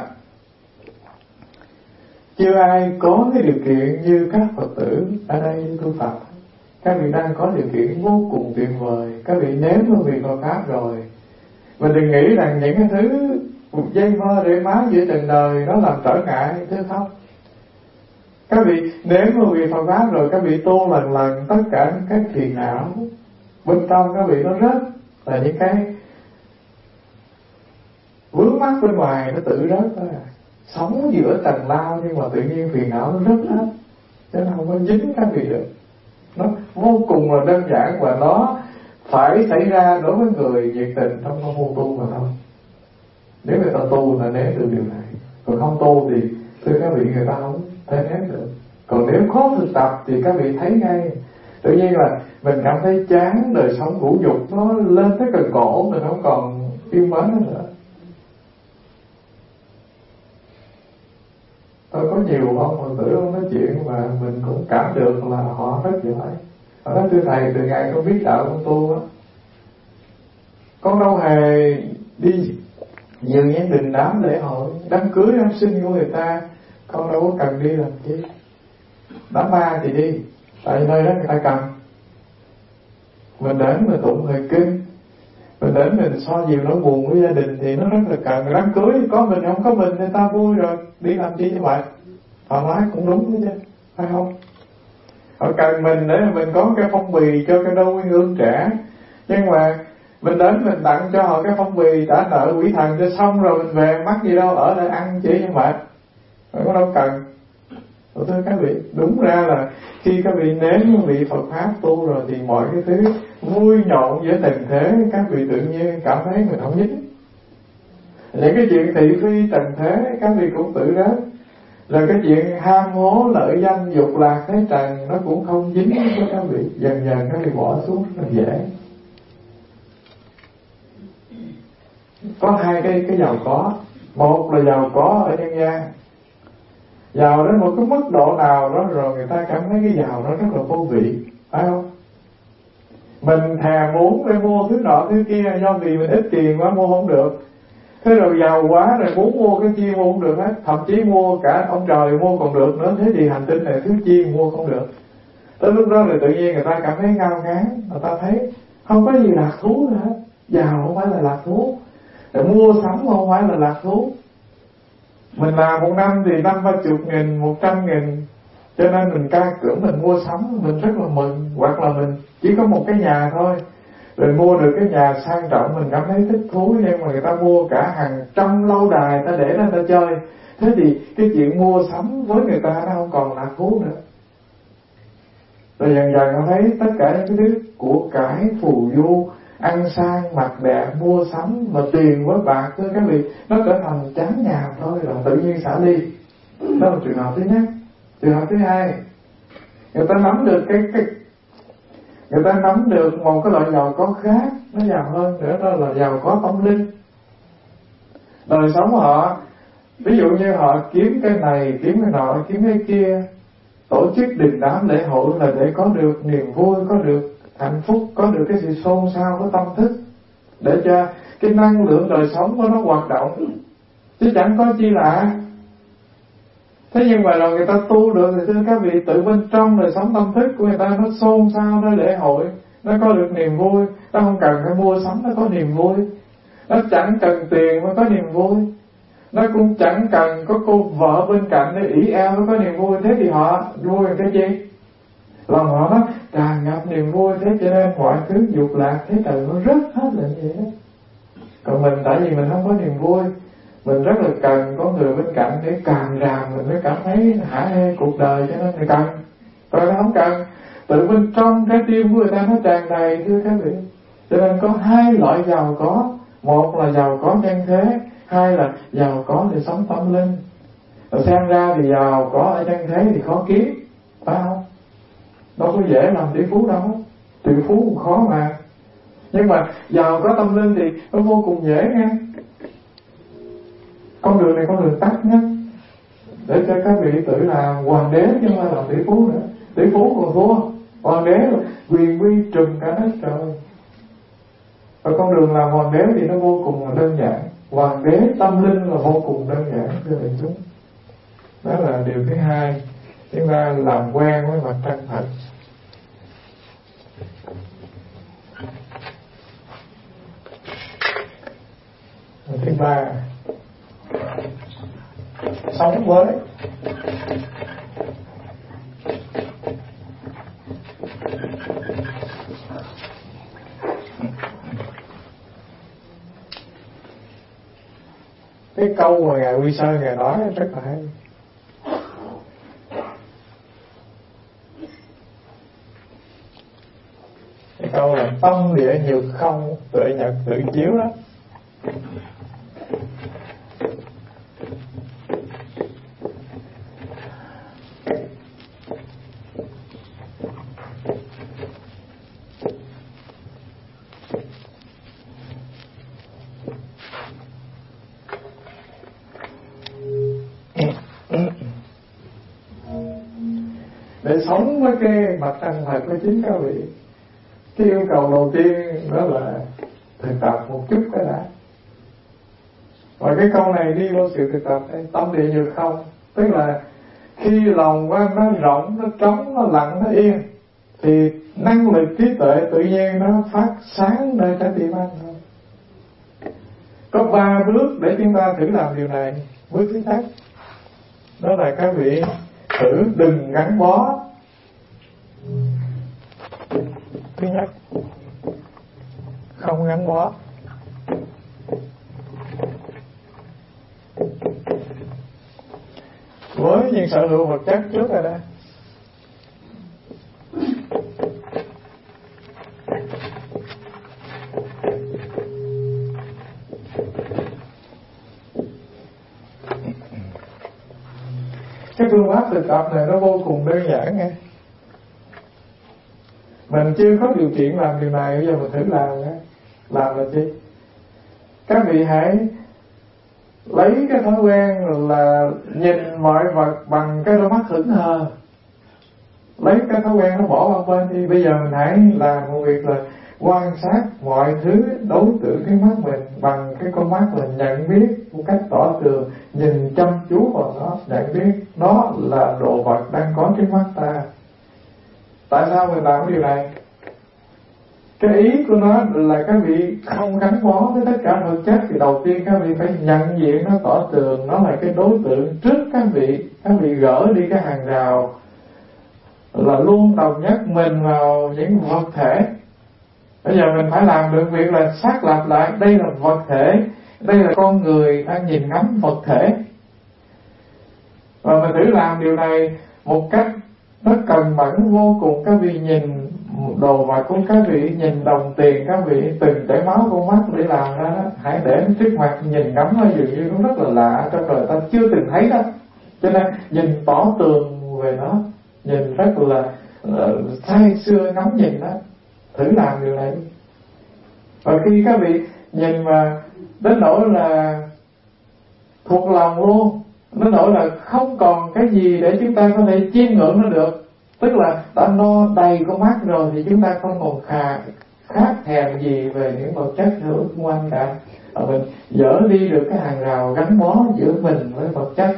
chưa ai có cái điều kiện như các Phật tử ở đây tu Phật. Các vị đang có điều kiện vô cùng tuyệt vời. Các vị nếm hương vị Phật pháp rồi. Mình đừng nghĩ rằng những cái thứ dây mơ để má giữa trần đời nó làm trở ngại, thế không? Các vị nếm hương vị Phật pháp rồi, các vị tu lần lần tất cả các phiền não bên trong các vị nó rớt, là những cái vướng mắc bên ngoài nó tự rớt thôi à. Sống giữa trần lao nhưng mà tự nhiên phiền não nó rớt hết, chứ nó không có dính các vị được. Nó vô cùng là đơn giản, và nó phải xảy ra đối với người nhiệt tình trong công phu tu mà thôi. Nếu người ta tu là nếm được điều này, còn không tu thì thưa các vị, người ta không thể nếm được. Còn nếu khó thực tập thì các vị thấy ngay, tự nhiên là mình cảm thấy chán, đời sống ngũ dục nó lên tới cần cổ, mình không còn yêu mến nó nữa. Tôi có nhiều ông Phật tử ông nói chuyện chuyện mà mình cũng cảm được là họ rất giỏi. Họ nói thưa thầy, từ ngày con biết đạo con tu á, con đâu hề đi dự những đình đám lễ hội, đám cưới đám sinh của người ta con đâu có cần đi làm chi. Đám ma thì đi, tại vì nơi đó người ta cần. Mình đến mình tụng thời kinh, mình đến mình so dịu nỗi buồn của gia đình thì nó rất là cần. Đám cưới có mình không có mình người ta vui rồi, đi làm chi như vậy? Thoải mái cũng đúng đó chứ, phải không? Họ cần mình để mình có cái phong bì cho cái đôi hương trẻ, nhưng mà mình đến mình tặng cho họ cái phong bì trả nợ quỷ thần cho xong rồi mình về, mắc gì đâu ở lại ăn chỉ như vậy, không có đâu cần. Thưa các vị, đúng ra là khi các vị nếm vị Phật pháp tu rồi thì mọi cái thứ vui nhộn với tình thế các vị tự nhiên cảm thấy mình không dính. Những cái chuyện thị phi trần thế các vị cũng tự đó, là cái chuyện ham hố lợi danh dục lạc thế trần nó cũng không dính với các vị. Dần dần các vị bỏ xuống rất là dễ. Có hai cái cái giàu có. Một là giàu có ở nhân gian, giàu đến một cái mức độ nào đó rồi người ta cảm thấy cái giàu đó rất là vô vị, phải không? Mình thèm muốn để mua thứ nọ thứ kia do vì mình ít tiền quá mua không được. Thế rồi giàu quá rồi muốn mua cái kia mua không được hết, thậm chí mua cả ông trời mua còn được nữa. Thế thì hành tinh này thứ chi mua không được. Tới lúc đó thì tự nhiên người ta cảm thấy ngao ngán, người ta thấy không có gì lạc thú nữa hết. Giàu không phải là lạc thú, để mua sắm không phải là lạc thú. Mình làm một năm thì năm ba chục nghìn, một trăm nghìn, cho nên mình ca cưỡng mình mua sắm, mình rất là mừng. Hoặc là mình chỉ có một cái nhà thôi, rồi mua được cái nhà sang trọng mình cảm thấy thích thú, nhưng mà người ta mua cả hàng trăm lâu đài ta để đó ta chơi. Thế thì cái chuyện mua sắm với người ta nó không còn lạc thú nữa. Rồi dần dần họ thấy tất cả những cái thứ của cải phù du, ăn sang mặc đẹp, mua sắm mà tiền với bạc, thưa các vị, nó trở thành chán nhàm thôi, là tự nhiên xả ly. Đó là trường hợp thứ nhất. Trường hợp thứ hai, người ta nắm được cái cái người ta nắm được một cái loại giàu có khác, nó giàu hơn nữa, đó là giàu có tâm linh. Đời sống họ, ví dụ như họ kiếm cái này, kiếm cái nọ, kiếm cái kia, tổ chức đình đám lễ hội là để có được niềm vui, có được hạnh phúc, có được cái sự xôn xao của tâm thức, để cho cái năng lượng đời sống của nó hoạt động, chứ chẳng có chi lạ. Thế nhưng mà rồi người ta tu được thì thưa các vị, tự bên trong đời sống tâm thức của người ta nó xôn xao, nó lễ hội, nó có được niềm vui, nó không cần phải mua sắm nó có niềm vui, nó chẳng cần tiền mới có niềm vui, nó cũng chẳng cần có cô vợ bên cạnh để ỷ eo mới có niềm vui. Thế thì họ vui cái gì? Lòng họ nó tràn ngập niềm vui, thế cho nên mọi thứ dục lạc thế trời nó rất hết là như vậy. Còn mình tại vì mình không có niềm vui, mình rất là cần có người bên cạnh để càng ràm mình mới cảm thấy hả hê cuộc đời, cho nên mình cần. Rồi nó không cần, tự bên trong trái tim của người ta nó tràn đầy, thưa các vị. Cho nên có hai loại giàu có, một là giàu có nhân thế, hai là giàu có để sống tâm linh. Rồi xem ra thì giàu có ở nhân thế thì khó kiếm, phải không? Đâu có dễ làm tỷ phú đâu, tỷ phú cũng khó mà. Nhưng mà giàu có tâm linh thì nó vô cùng dễ nghe. Con đường này con đường tắt nhất, để cho các vị tự là hoàng đế chứ không phải là tỷ phú nữa. Tỷ phú còn thua, hoàng đế là quyền uy trùm cả đất trời. Và con đường làm hoàng đế thì nó vô cùng là đơn giản. Hoàng đế tâm linh là vô cùng đơn giản, thưa đại chúng. Đó là điều thứ hai, chúng ta làm quen với mặt chân thật. Thứ ba, sống với cái câu mà Ngài Quy Sơn Ngài nói rất là hay. Cái câu là tâm địa nhược không, tự nhật tự chiếu đó. để sống với cái mặt chân thật của chính các vị. Cái yêu cầu đầu tiên đó là thực tập một chút cái đã. Và cái câu này đi vô sự thực tập đây, tâm địa như không, tức là khi lòng của anh nó rộng, nó trống, nó lặng, nó yên, thì năng lực trí tuệ tự nhiên nó phát sáng nơi trái tim anh thôi. Có ba bước để chúng ta thử làm điều này. Bước thứ nhất đó là các vị thử đừng gắn bó. Thứ nhất, không gắn bó. Với những sở hữu vật chất trước rồi đó. Cái phương pháp thực tập này nó vô cùng đơn giản nghe. Mình chưa có điều kiện làm điều này, bây giờ mình thử làm nghe. Làm là chi? Các vị hãy lấy cái thói quen là nhìn mọi vật bằng cái đôi mắt hững hờ. Lấy cái thói quen nó bỏ qua bên đi. Bây giờ mình hãy làm một việc là quan sát mọi thứ đối tượng cái mắt mình bằng cái con mắt là nhận biết một cách tỏ tường, nhìn chăm chú vào nó, nhận biết nó là đồ vật đang có trước mắt ta. Tại sao mình làm cái điều này? Cái ý của nó là các vị không gắn bó với tất cả vật chất, thì đầu tiên các vị phải nhận diện nó tỏ tường, nó là cái đối tượng trước các vị. Các vị gỡ đi cái hàng rào là luôn đồng nhất mình vào những vật thể. Bây giờ mình phải làm được việc là xác lập lại đây là vật thể, đây là con người đang nhìn ngắm vật thể. Và mình thử làm điều này một cách nó cần mẫn vô cùng. Các vị nhìn đồ vật của các vị, nhìn đồng tiền các vị, từng chảy máu con mắt để làm ra đó, hãy để trước mặt nhìn ngắm nó dường như nó rất là lạ, trong đời ta chưa từng thấy đó. Cho nên nhìn tỏ tường về nó, nhìn rất là uh, say sưa ngắm nhìn đó. Thử làm điều này. Và khi các vị nhìn mà đến nỗi là thuộc lòng luôn, đến nỗi là không còn cái gì để chúng ta có thể chiêm ngưỡng nó được, tức là đã no đầy con mắt rồi, thì chúng ta không còn khà, khát thèm gì về những vật chất hữu xung quanh cả. Và mình dỡ đi được cái hàng rào gắn bó giữa mình với vật chất,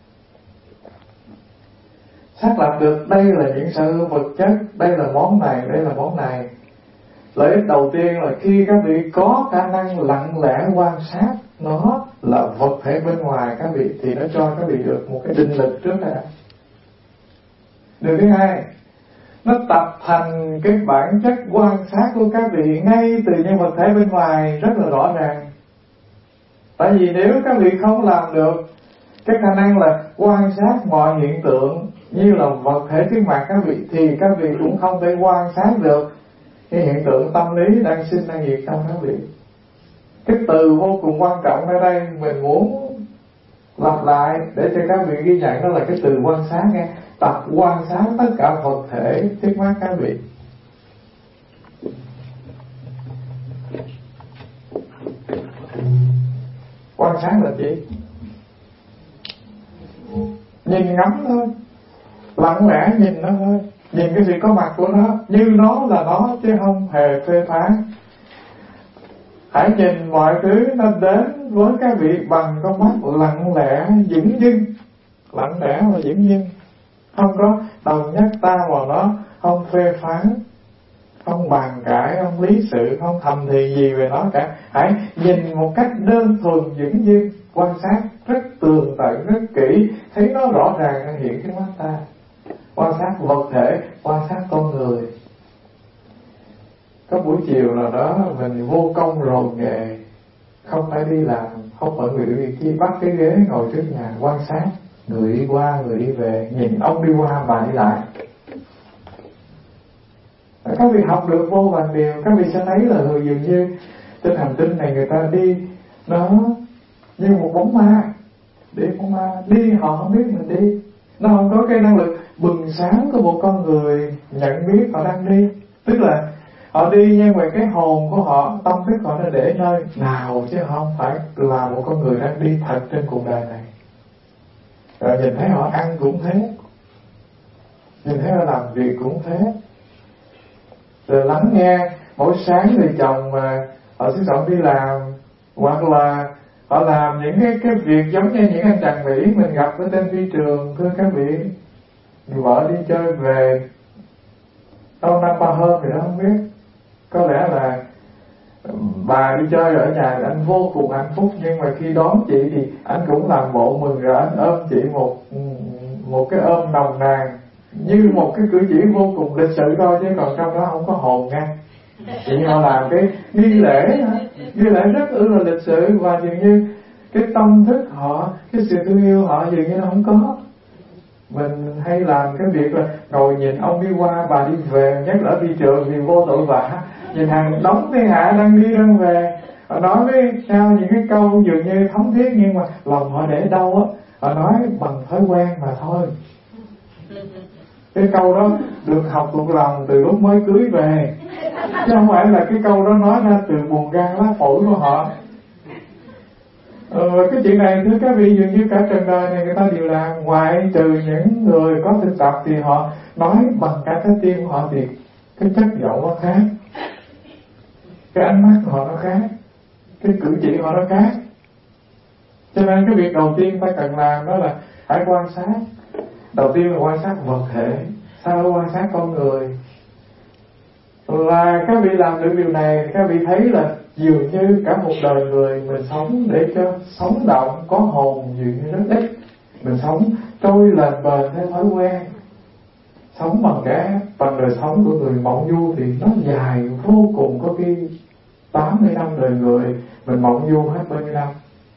xác lập được đây là những sở hữu vật chất, đây là món này, đây là món này. Lợi ích đầu tiên là khi các vị có khả năng lặng lẽ quan sát nó là vật thể bên ngoài các vị, thì nó cho các vị được một cái định lực trước đã. Điều thứ hai, nó tập thành cái bản chất quan sát của các vị ngay từ những vật thể bên ngoài rất là rõ ràng. Tại vì nếu các vị không làm được cái khả năng là quan sát mọi hiện tượng như là vật thể trước mặt các vị, thì các vị cũng không thể quan sát được cái hiện tượng tâm lý đang sinh đang diệt trong các vị. Cái từ vô cùng quan trọng ở đây mình muốn lặp lại để cho các vị ghi nhận, đó là cái từ quan sát nghe. Tập quan sát tất cả vật thể trước mắt các vị. Quan sát là gì? Nhìn ngắm thôi, lặng lẽ nhìn nó thôi, nhìn cái sự có mặt của nó như nó là nó chứ không hề phê phán. Hãy nhìn mọi thứ nó đến với các vị bằng con mắt lặng lẽ dửng dưng, lặng lẽ và dửng dưng, không có đồng nhất ta vào nó, không phê phán, không bàn cãi, không lý sự, không thầm thì gì về nó cả. Hãy nhìn một cách đơn thuần dửng dưng, quan sát rất tường tận, rất kỹ, thấy nó rõ ràng đang hiện trước mắt ta. Quan sát vật thể, quan sát con người. Có buổi chiều nào đó mình vô công rồi nghề, không phải đi làm, không phải người đi chi, bắt cái ghế ngồi trước nhà quan sát người đi qua người đi về, nhìn ông đi qua bà đi lại. Các vị học được vô vàn điều, các vị sẽ thấy là người dường như trên hành tinh này người ta đi nó như một bóng ma, đi bóng ma đi họ không biết mình đi, nó không có cái năng lực bừng sáng của một con người nhận biết họ đang đi. Tức là họ đi nhưng mà cái hồn của họ, tâm thức họ nó để nơi nào, chứ không phải là một con người đang đi thật trên cuộc đời này. Rồi nhìn thấy họ ăn cũng thế, Nhìn thấy họ làm việc cũng thế. Rồi lắng nghe, mỗi sáng thì chồng mà họ sẽ chọn đi làm, hoặc là họ làm những cái cái việc giống như những anh chàng Mỹ mình gặp ở trên phi trường. Thưa các vị, vợ đi chơi về đâu năm ba hôm thì nó không biết, có lẽ là bà đi chơi ở nhà anh vô cùng hạnh phúc, nhưng mà khi đón chị thì anh cũng làm bộ mừng, rồi anh ôm chị một một cái ôm nồng nàn như một cái cử chỉ vô cùng lịch sự thôi, chứ còn trong đó không có hồn nha. Chỉ họ làm cái nghi lễ nghi lễ rất ư là lịch sự, và dường như cái tâm thức họ, cái sự thương yêu họ dường như nó không có. Mình hay làm cái việc là ngồi nhìn ông đi qua bà đi về, nhất là ở thị trường thì vô tội vạ, nhìn hàng đống thiên hạ đang đi đang về, họ nói với nhau những cái câu dường như thống thiết, nhưng mà lòng họ để đâu á, họ nói bằng thói quen mà thôi. Cái câu đó được học thuộc lòng từ lúc mới cưới về, chứ không phải là cái câu đó nói ra từ buồn gan lá phổi của họ. Ờ, cái chuyện này thưa các vị, dường như cả trần đời này người ta đều làm, ngoại trừ những người có thực tập thì họ nói bằng cả trái tim của họ, thì cái chất giọng nó khác, cái ánh mắt của họ nó khác, cái cử chỉ của họ nó khác. Cho nên cái việc đầu tiên ta cần làm đó là hãy quan sát. Đầu tiên là quan sát vật thể, sau đó quan sát con người. Và các vị làm được điều này, các vị thấy là dường như cả một đời người mình sống để cho sống động, có hồn dường như rất ít. Mình sống trôi lên bền theo thói quen. Sống bằng cái bằng đời sống của người mộng du thì nó dài vô cùng, có khi tám mươi năm đời người, mình mộng du hết bao nhiêu năm.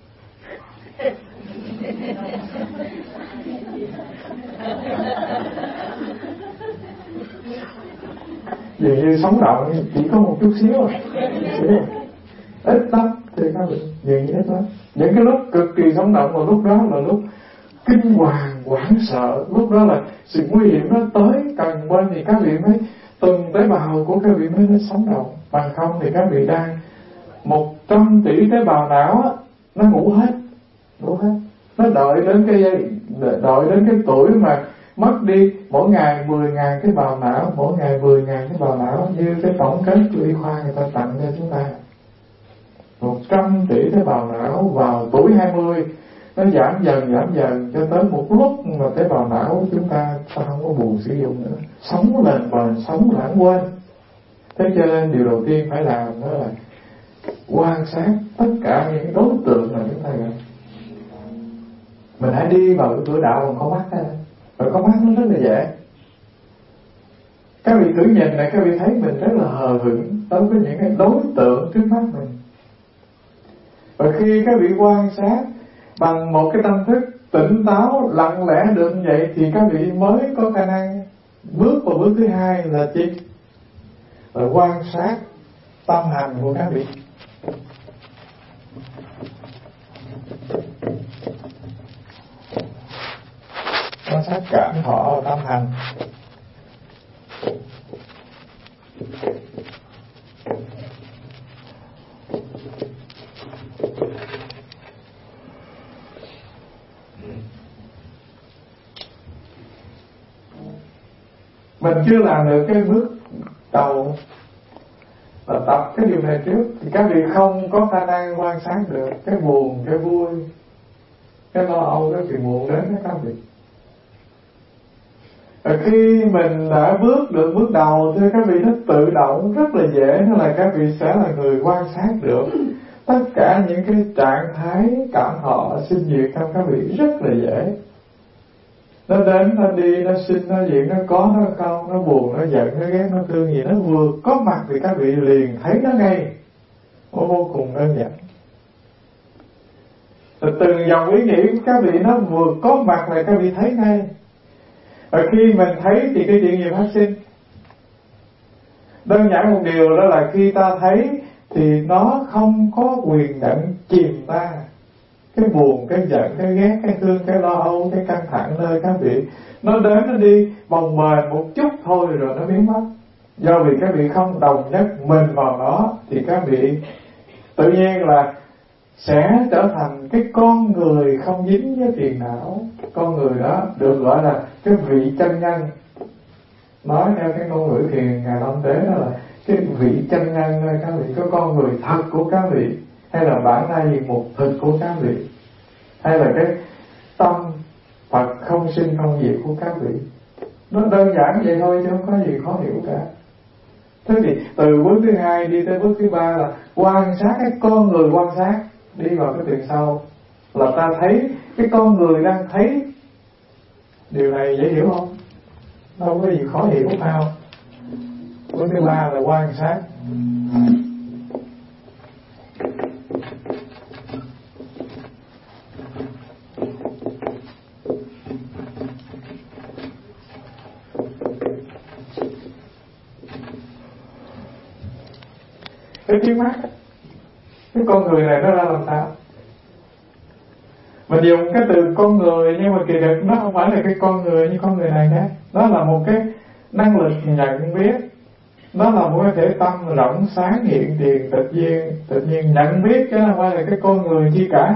Dường như sống động chỉ có một chút xíu à. Ít lắm thì các vị, dường như ít lắm. Những cái lúc cực kỳ sống động, mà lúc đó là lúc kinh hoàng, hoảng sợ, lúc đó là sự nguy hiểm nó tới gần bên, thì các vị mới từng tế bào của các vị mới nó sống động. Bằng không thì các vị đang một trăm tỷ tế bào não á, nó ngủ hết, ngủ hết. Nó đợi đến cái đợi đến cái tuổi mà mất đi mỗi ngày mười ngàn cái bào não, mỗi ngày mười ngàn cái bào não, như cái tổng kết của y khoa người ta tặng cho chúng ta. Một trăm tỷ tế bào não vào tuổi hai mươi, nó giảm dần giảm dần cho tới một lúc mà tế bào não chúng ta ta không có buồn sử dụng nữa, sống lên bền, sống lãng quên. Thế cho nên điều đầu tiên phải làm đó là quan sát tất cả những đối tượng mà chúng ta gặp. Mình hãy đi vào cái cửa đạo bằng con mắt đó. Và con mắt nó rất là dễ. Các vị thử nhìn này, các vị thấy mình rất là hờ hững đối với những cái đối tượng trước mắt mình. Và khi các vị quan sát bằng một cái tâm thức tỉnh táo lặng lẽ được như vậy, thì các vị mới có khả năng bước vào bước thứ hai là chi? Là quan sát tâm hành của các vị. Quan sát cảm thọ tâm hành. Mình chưa làm được cái bước đầu là tập cái điều này trước, thì các vị không có khả năng quan sát được cái buồn, cái vui, cái lo âu, cái chuyện buồn đến với các vị. Và khi mình đã bước được bước đầu, thưa các vị, nó tự động rất là dễ, nó là các vị sẽ là người quan sát được tất cả những cái trạng thái cảm thọ sinh diệt trong các vị rất là dễ. Nó đến, nó đi, nó sinh, nó diệt, nó có, nó không, nó buồn, nó giận, nó ghét, nó thương gì, nó vừa có mặt thì các vị liền thấy nó ngay. Nó vô cùng đơn giản. Rồi từng dòng ý nghĩ của các vị nó vừa có mặt là các vị thấy ngay. Và khi mình thấy thì cái chuyện gì phát sinh? Đơn giản một điều đó là khi ta thấy thì nó không có quyền định chìm ta. Cái buồn, cái giận, cái ghét, cái thương, cái lo âu, cái căng thẳng nơi các vị, nó đến nó đi bồng bềnh một chút thôi rồi nó biến mất. Do vì các vị không đồng nhất mình vào nó, thì các vị tự nhiên là sẽ trở thành cái con người không dính với phiền não. Con người đó được gọi là cái vị chân nhân. nói theo cái ngôn ngữ thiền Ngài Long Tế đó là cái vị chân nhân thôi các vị, có con người thật của các vị, hay là bản lai một thịt của các vị, hay là cái tâm Phật không sinh không diệt của các vị. Nó đơn giản vậy thôi chứ không có gì khó hiểu cả. Thế thì từ bước thứ hai đi tới bước thứ ba là quan sát cái con người, quan sát đi vào cái tiền sâu là ta thấy cái con người đang thấy. Điều này dễ hiểu không? Đâu có gì khó hiểu phải không? Bước thứ ba là quan sát. Cái trước mắt cái con người này nó ra làm sao? Mình dùng cái từ con người nhưng mà kỳ thực nó không phải là cái con người như con người này nhé. Nó là một cái năng lực nhận biết, nó là một cái thể tâm rộng sáng hiện tiền tự nhiên, tự nhiên nhận biết chứ không phải là cái con người chi cả.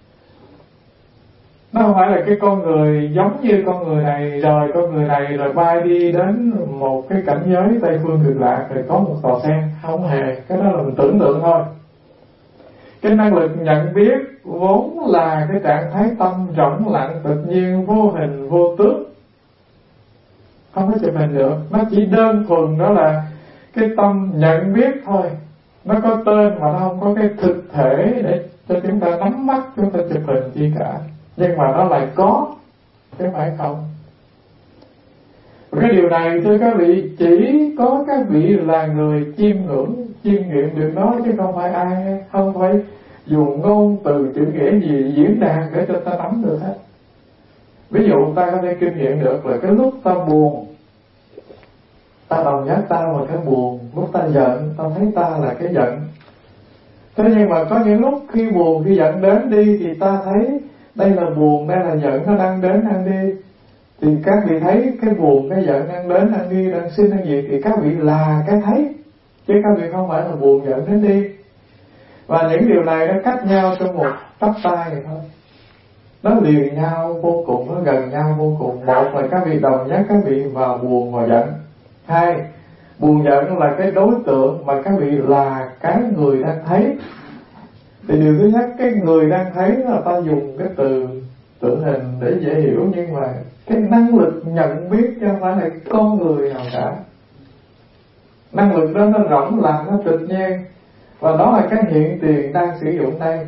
Nó không phải là cái con người giống như con người này, rồi con người này rồi bay đi đến một cái cảnh giới Tây Phương Cực Lạc rồi có một tòa sen. Không hề, cái đó là mình tưởng tượng thôi. Cái năng lực nhận biết vốn là cái trạng thái tâm rỗng lặng tự nhiên, vô hình vô tước, không có chụp hình được. Nó chỉ đơn thuần đó là cái tâm nhận biết thôi. Nó có tên mà nó không có cái thực thể để cho chúng ta nắm mắt, chúng ta chụp hình chi cả. Nhưng mà nó lại có, chứ không phải không. Cái điều này thưa các vị, chỉ có các vị là người chiêm ngưỡng, chiêm nghiệm được nó, chứ không phải ai, không phải dùng ngôn từ chữ nghĩa gì diễn đạt để cho ta nắm được hết. Ví dụ ta có thể kinh nghiệm được là cái lúc ta buồn, ta đồng nhất ta là cái buồn. Lúc ta giận, ta thấy ta là cái giận. Thế nhưng mà có những lúc khi buồn, khi giận đến đi thì ta thấy đây là buồn, đây là giận, nó đang đến đang đi. Thì các vị thấy cái buồn, cái giận đang đến đang đi, đang sinh đang diệt, thì các vị là cái thấy, chứ các vị không phải là buồn giận đến đi. Và những điều này nó cách nhau trong một tóc tay này thôi. Nó liền nhau vô cùng, nó gần nhau vô cùng. Một là các vị đồng nhất các vị vào buồn và giận. Hai, buồn giận là cái đối tượng mà các vị là cái người đang thấy. Thì điều thứ nhất, cái người đang thấy là ta dùng cái từ tượng hình để dễ hiểu, nhưng mà cái năng lực nhận biết chứ không phải là con người nào cả. Năng lực đó nó rỗng lặng, nó tự nhiên, và đó là cái hiện tiền đang sử dụng đây.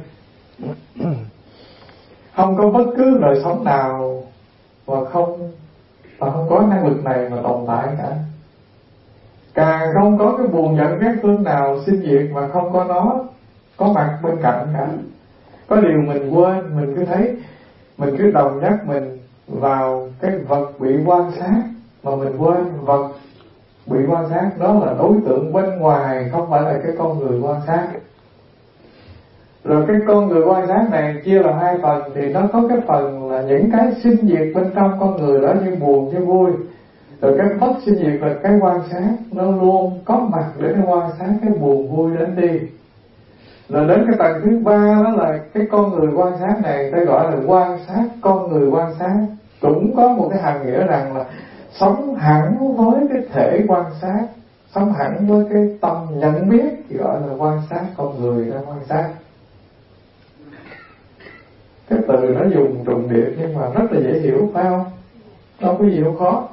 Không có bất cứ đời sống nào mà không mà không có năng lực này mà tồn tại cả. Càng không có cái buồn giận ghét thương nào sinh diệt mà không có nó có mặt bên cạnh cả. Có điều mình quên, mình cứ thấy, mình cứ đồng nhất mình vào cái vật bị quan sát, mà mình quên vật bị quan sát đó là đối tượng bên ngoài, không phải là cái con người quan sát. Rồi cái con người quan sát này chia làm hai phần, thì nó có cái phần là những cái sinh diệt bên trong con người đó, như buồn như vui. Rồi cái bất sinh diệt là cái quan sát, nó luôn có mặt để nó quan sát cái buồn vui đến đi. Rồi đến cái tầng thứ ba đó là cái con người quan sát này, ta gọi là quan sát con người quan sát. Cũng có một cái hàm nghĩa rằng là sống hẳn với cái thể quan sát, sống hẳn với cái tâm nhận biết, thì gọi là quan sát con người đang quan sát. Cái từ nó dùng trùng điệp nhưng mà rất là dễ hiểu, phải không? Đâu có gì đâu khó.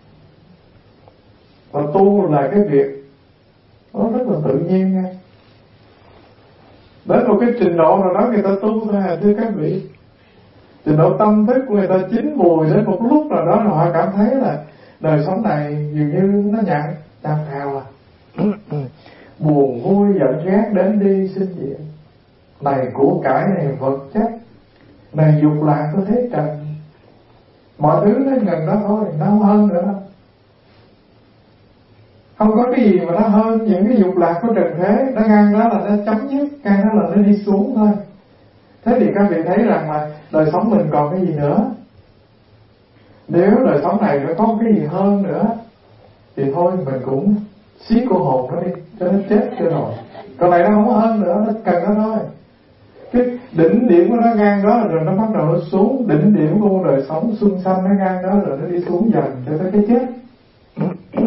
Và tu là cái việc nó rất là tự nhiên nha. Đến một cái trình độ nào đó người ta tu thôi à, thưa các vị. Trình độ tâm thức của người ta chín mùi đến một lúc nào đó là họ cảm thấy là đời sống này dường như nó nhạt, nhạt hào à. Buồn vui giận ghét đến đi sinh diệt, này của cải, này vật chất, này dục lạc của thế trần, mọi thứ nó gần đó thôi, nó không hơn nữa đâu. Không có cái gì mà nó hơn những cái dục lạc của trần thế. Nó ngang đó là nó chấm dứt, ngang đó là nó đi xuống thôi. Thế thì các vị thấy rằng là đời sống mình còn cái gì nữa. Nếu đời sống này nó có cái gì hơn nữa thì thôi mình cũng xí cô hồn nó đi, cho nó chết cho rồi. Còn này nó không có hơn nữa, nó cần nó thôi. Cái đỉnh điểm của nó ngang đó rồi nó bắt đầu nó xuống. Đỉnh điểm của đời sống xuân xanh nó ngang đó rồi nó đi xuống dần cho tới cái chết.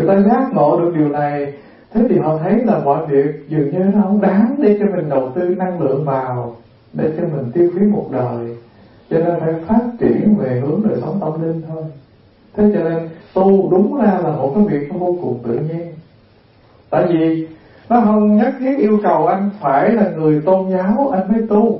người ta giác ngộ được điều này, thế thì họ thấy là mọi việc dường như nó không đáng để cho mình đầu tư năng lượng vào, để cho mình tiêu phí một đời, cho nên phải phát triển về hướng đời sống tâm linh thôi. Thế cho nên tu đúng ra là một cái việc nó vô cùng tự nhiên. Tại vì nó không nhất thiết yêu cầu anh phải là người tôn giáo anh mới tu.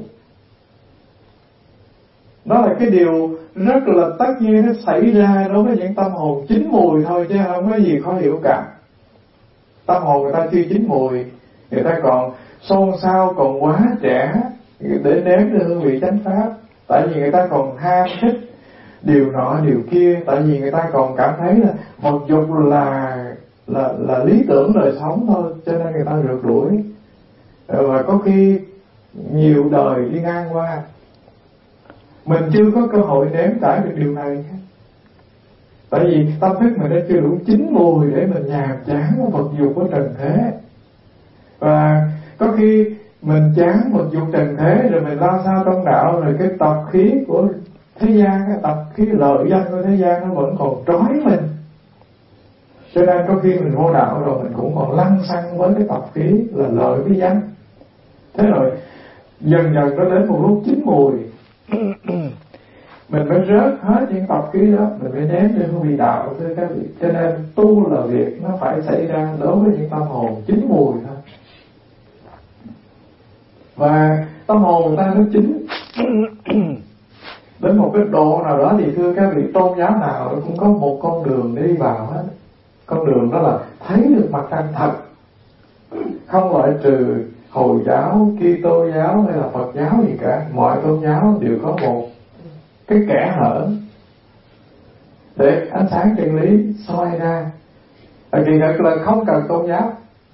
Đó là cái điều rất là tất nhiên nó xảy ra đối với những tâm hồn chín mùi thôi, chứ không có gì khó hiểu cả. Tâm hồn người ta chưa chín mùi, người ta còn xôn xao, còn quá trẻ để nếm được hương vị chánh pháp. Tại vì người ta còn ham thích điều nọ điều kia, tại vì người ta còn cảm thấy là vật dục là là là lý tưởng đời sống thôi, cho nên người ta rượt đuổi. Và có khi nhiều đời đi ngang qua, mình chưa có cơ hội nếm trải được điều này. Tại vì tâm thức mình đã chưa đủ chín mùi để mình nhàm chán với vật dục của trần thế. Và có khi mình chán vật dục trần thế rồi mình lao sao trong đạo, rồi cái tập khí của thế gian, cái tập khí lợi danh của thế gian nó vẫn còn trói mình. Cho nên có khi mình vô đạo rồi mình cũng còn lăng xăng với cái tập khí là lợi với danh. Thế rồi dần dần nó đến một lúc chín mùi, mình phải rớt hết những tập khí đó, mình phải ném cho hương vị đạo, thưa các vị. Cho nên tu là việc nó phải xảy ra đối với những tâm hồn chín mùi thôi. Và tâm hồn người ta nó chín đến một cái độ nào đó thì thưa các vị, tôn giáo nào cũng có một con đường để đi vào hết. Con đường đó là thấy được mặt trăng thật, không loại trừ Hồi giáo, Kitô giáo hay là Phật giáo gì cả. Mọi tôn giáo đều có một cái kẽ hở để ánh sáng chân lý soi ra. Tại vì thật là không cần tôn giáo,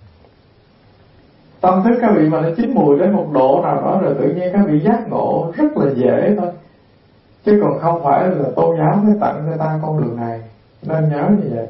tâm thức các vị mà nó chín mùi đến một độ nào đó rồi tự nhiên các vị giác ngộ rất là dễ thôi. Chứ còn không phải là tôn giáo mới tặng người ta con đường này. Nên nhớ như vậy.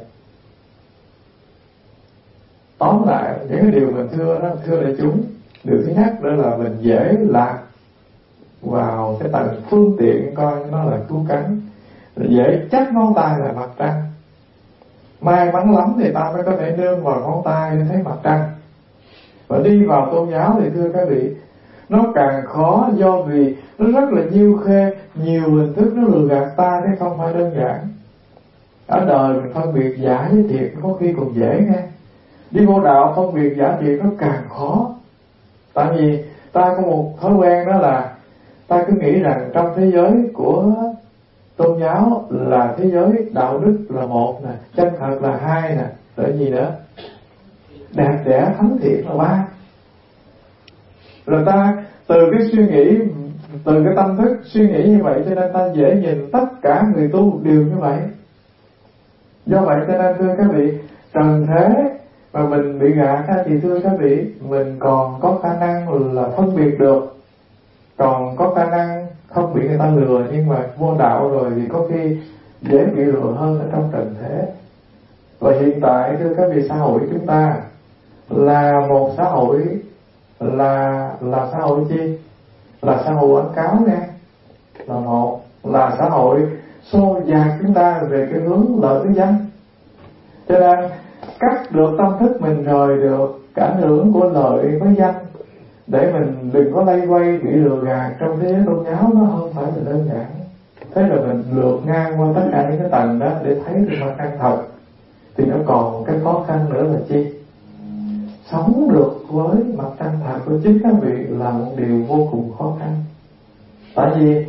Tóm lại những cái điều mình thưa đó, thưa đại chúng, điều thứ nhất đó là mình dễ lạc vào cái tầng phương tiện coi nó là cứu cánh, dễ chắc ngón tay là mặt trăng. May mắn lắm thì ta mới có thể nương vào ngón tay để thấy mặt trăng. Và đi vào tôn giáo thì thưa các vị, nó càng khó, do vì nó rất là nhiêu khê, nhiều hình thức nó lừa gạt ta, chứ không phải đơn giản. Ở đời mình phân biệt giả với thiệt có khi còn dễ nghe, đi vô đạo phân biệt giả thiệt nó càng khó. Tại vì ta có một thói quen đó là ta cứ nghĩ rằng trong thế giới của tôn giáo là thế giới đạo đức là một nè, chân thật là hai nè, rồi gì nữa, đẹp đẽ thánh thiện là ba. Rồi ta từ cái suy nghĩ, từ cái tâm thức suy nghĩ như vậy, cho nên ta dễ nhìn tất cả người tu đều như vậy. Do vậy cho nên thưa các vị, trần thế mà mình bị gạt thì thưa các vị, mình còn có khả năng là phân biệt được, còn có khả năng không bị người ta lừa. Nhưng mà vô đạo rồi thì có khi dễ bị lừa hơn ở trong trần thế. Và hiện tại thưa các vị, xã hội chúng ta là một xã hội là là xã hội chi? Là xã hội quảng cáo nha, là một là xã hội xô dạt chúng ta về cái hướng lợi với danh. Cho nên cắt được tâm thức mình rồi được cái ảnh hưởng của lợi với danh, để mình đừng có lay quay bị lừa gạt trong thế giới tôn giáo, nó không phải là đơn giản. Thế là mình lượt ngang qua tất cả những cái tầng đó để thấy được mặt trăng thật, thì nó còn một cái khó khăn nữa là chi? Sống được với mặt trăng thật của chính các vị là một điều vô cùng khó khăn. Tại vì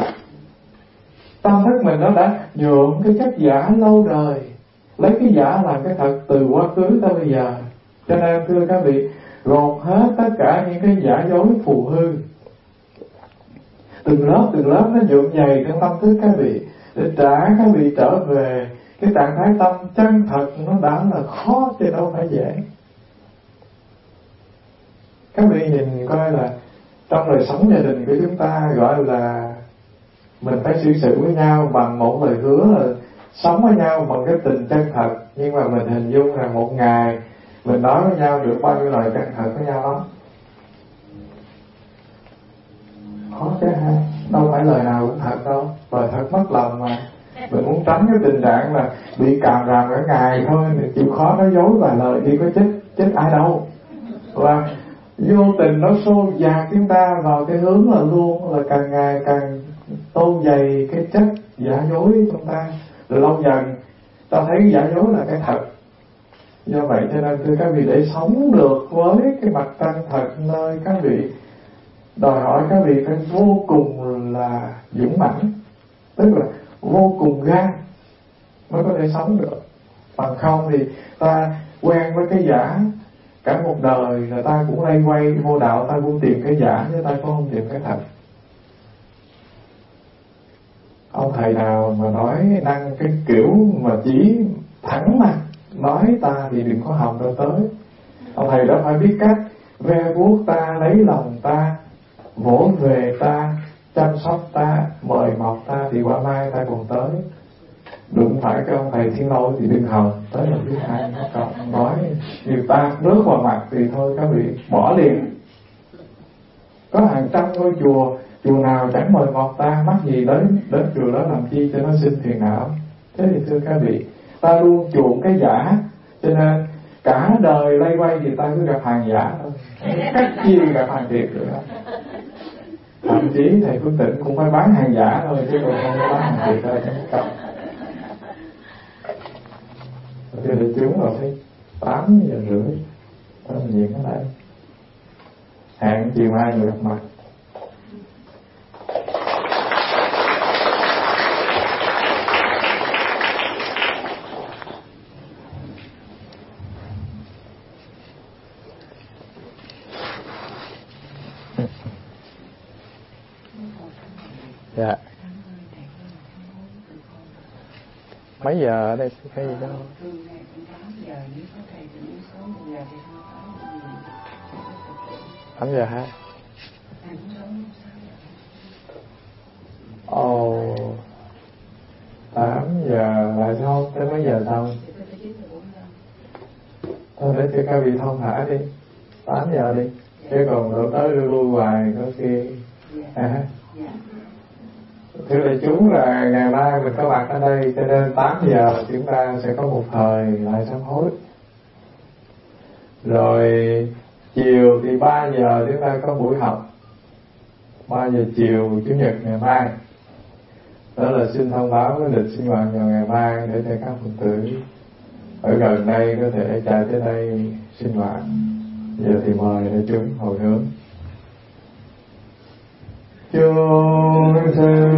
tâm thức mình nó đã nhuộm cái chất giả lâu đời, lấy cái giả làm cái thật từ quá khứ tới bây giờ. Cho nên thưa các vị, gột hết tất cả những cái giả dối phù hư, từng lớp từng lớp nó nhuộm dày trong tâm thức các vị, để trả các vị trở về cái trạng thái tâm chân thật. Nó đã là khó chứ đâu phải dễ. Các vị nhìn coi là trong đời sống gia đình của chúng ta, gọi là mình phải xử sự với nhau bằng một lời hứa là sống với nhau bằng cái tình chân thật. Nhưng mà mình hình dung rằng một ngày mình nói với nhau được bao nhiêu lời chân thật với nhau lắm. Khó chứ ha, đâu phải lời nào cũng thật đâu, lời thật mất lòng mà. Mình muốn tránh cái tình trạng là bị càm ràm cả ngày thôi, mình chịu khó nói dối vài lời thì có chết chết ai đâu. Và vô tình nó xô dạt chúng ta vào cái hướng là luôn là càng ngày càng tôn dày cái chất giả dối trong ta, rồi lâu dần ta thấy giả dối là cái thật. Do vậy cho nên thưa các vị, để sống được với cái mặt chân thật nơi các vị, đòi hỏi các vị phải vô cùng là dũng mãnh, tức là vô cùng gan mới có thể sống được. Bằng không thì ta quen với cái giả cả một đời, là ta cũng lay quay vô đạo, ta cũng tìm cái giả chứ ta cũng không tìm cái thật. Ông thầy nào mà nói năng cái kiểu mà chỉ thẳng mặt nói ta thì đừng có hòng đâu tới. Ông thầy đó phải biết cách ve vuốt ta, lấy lòng ta, vỗ về ta, chăm sóc ta, mời mọc ta, thì qua mai ta còn tới. Đụng phải cái ông thầy Thiên Lôi thì đừng hòng tới là biết ai nó còn nói nhiều ta nước vào mặt thì thôi các vị bỏ liền. Có hàng trăm ngôi chùa, chùa nào chẳng mời mọc ta, mắc gì đến đến chùa đó làm chi cho nó sinh phiền não. Thế thì thưa các vị, ta luôn chuộng cái giả, cho nên cả đời lay quay thì ta cứ gặp hàng giả thôi, cách chi gặp hàng thiệt rồi đó. Thậm chí thầy Phước Tịnh cũng phải bán hàng giả thôi chứ còn không có bán hàng thiệt thôi chẳng cầm. Thì để chúng vào thấy tám giờ rưỡi đó mình diễn ở đây, hẹn chiều mai người gặp mặt. Dạ. Mấy giờ ở đây cái gì đâu? tám giờ hả? Ồ, tám giờ là sao? Tới mấy giờ xong? Thôi để cho các vị thông thả đi, tám giờ đi, chứ còn đổ tới lui lui hoài có khi à. Thưa đại chúng là ngày mai mình có mặt ở đây, cho nên tám giờ chúng ta sẽ có một thời lại sám hối. Rồi chiều thì ba giờ chúng ta có buổi học, ba giờ chiều Chủ nhật ngày mai. Đó là xin thông báo cái lịch sinh hoạt vào ngày mai để cho các Phật tử ở gần đây có thể chạy tới đây sinh hoạt. Giờ thì mời đại chúng hồi hướng. Chúng sinh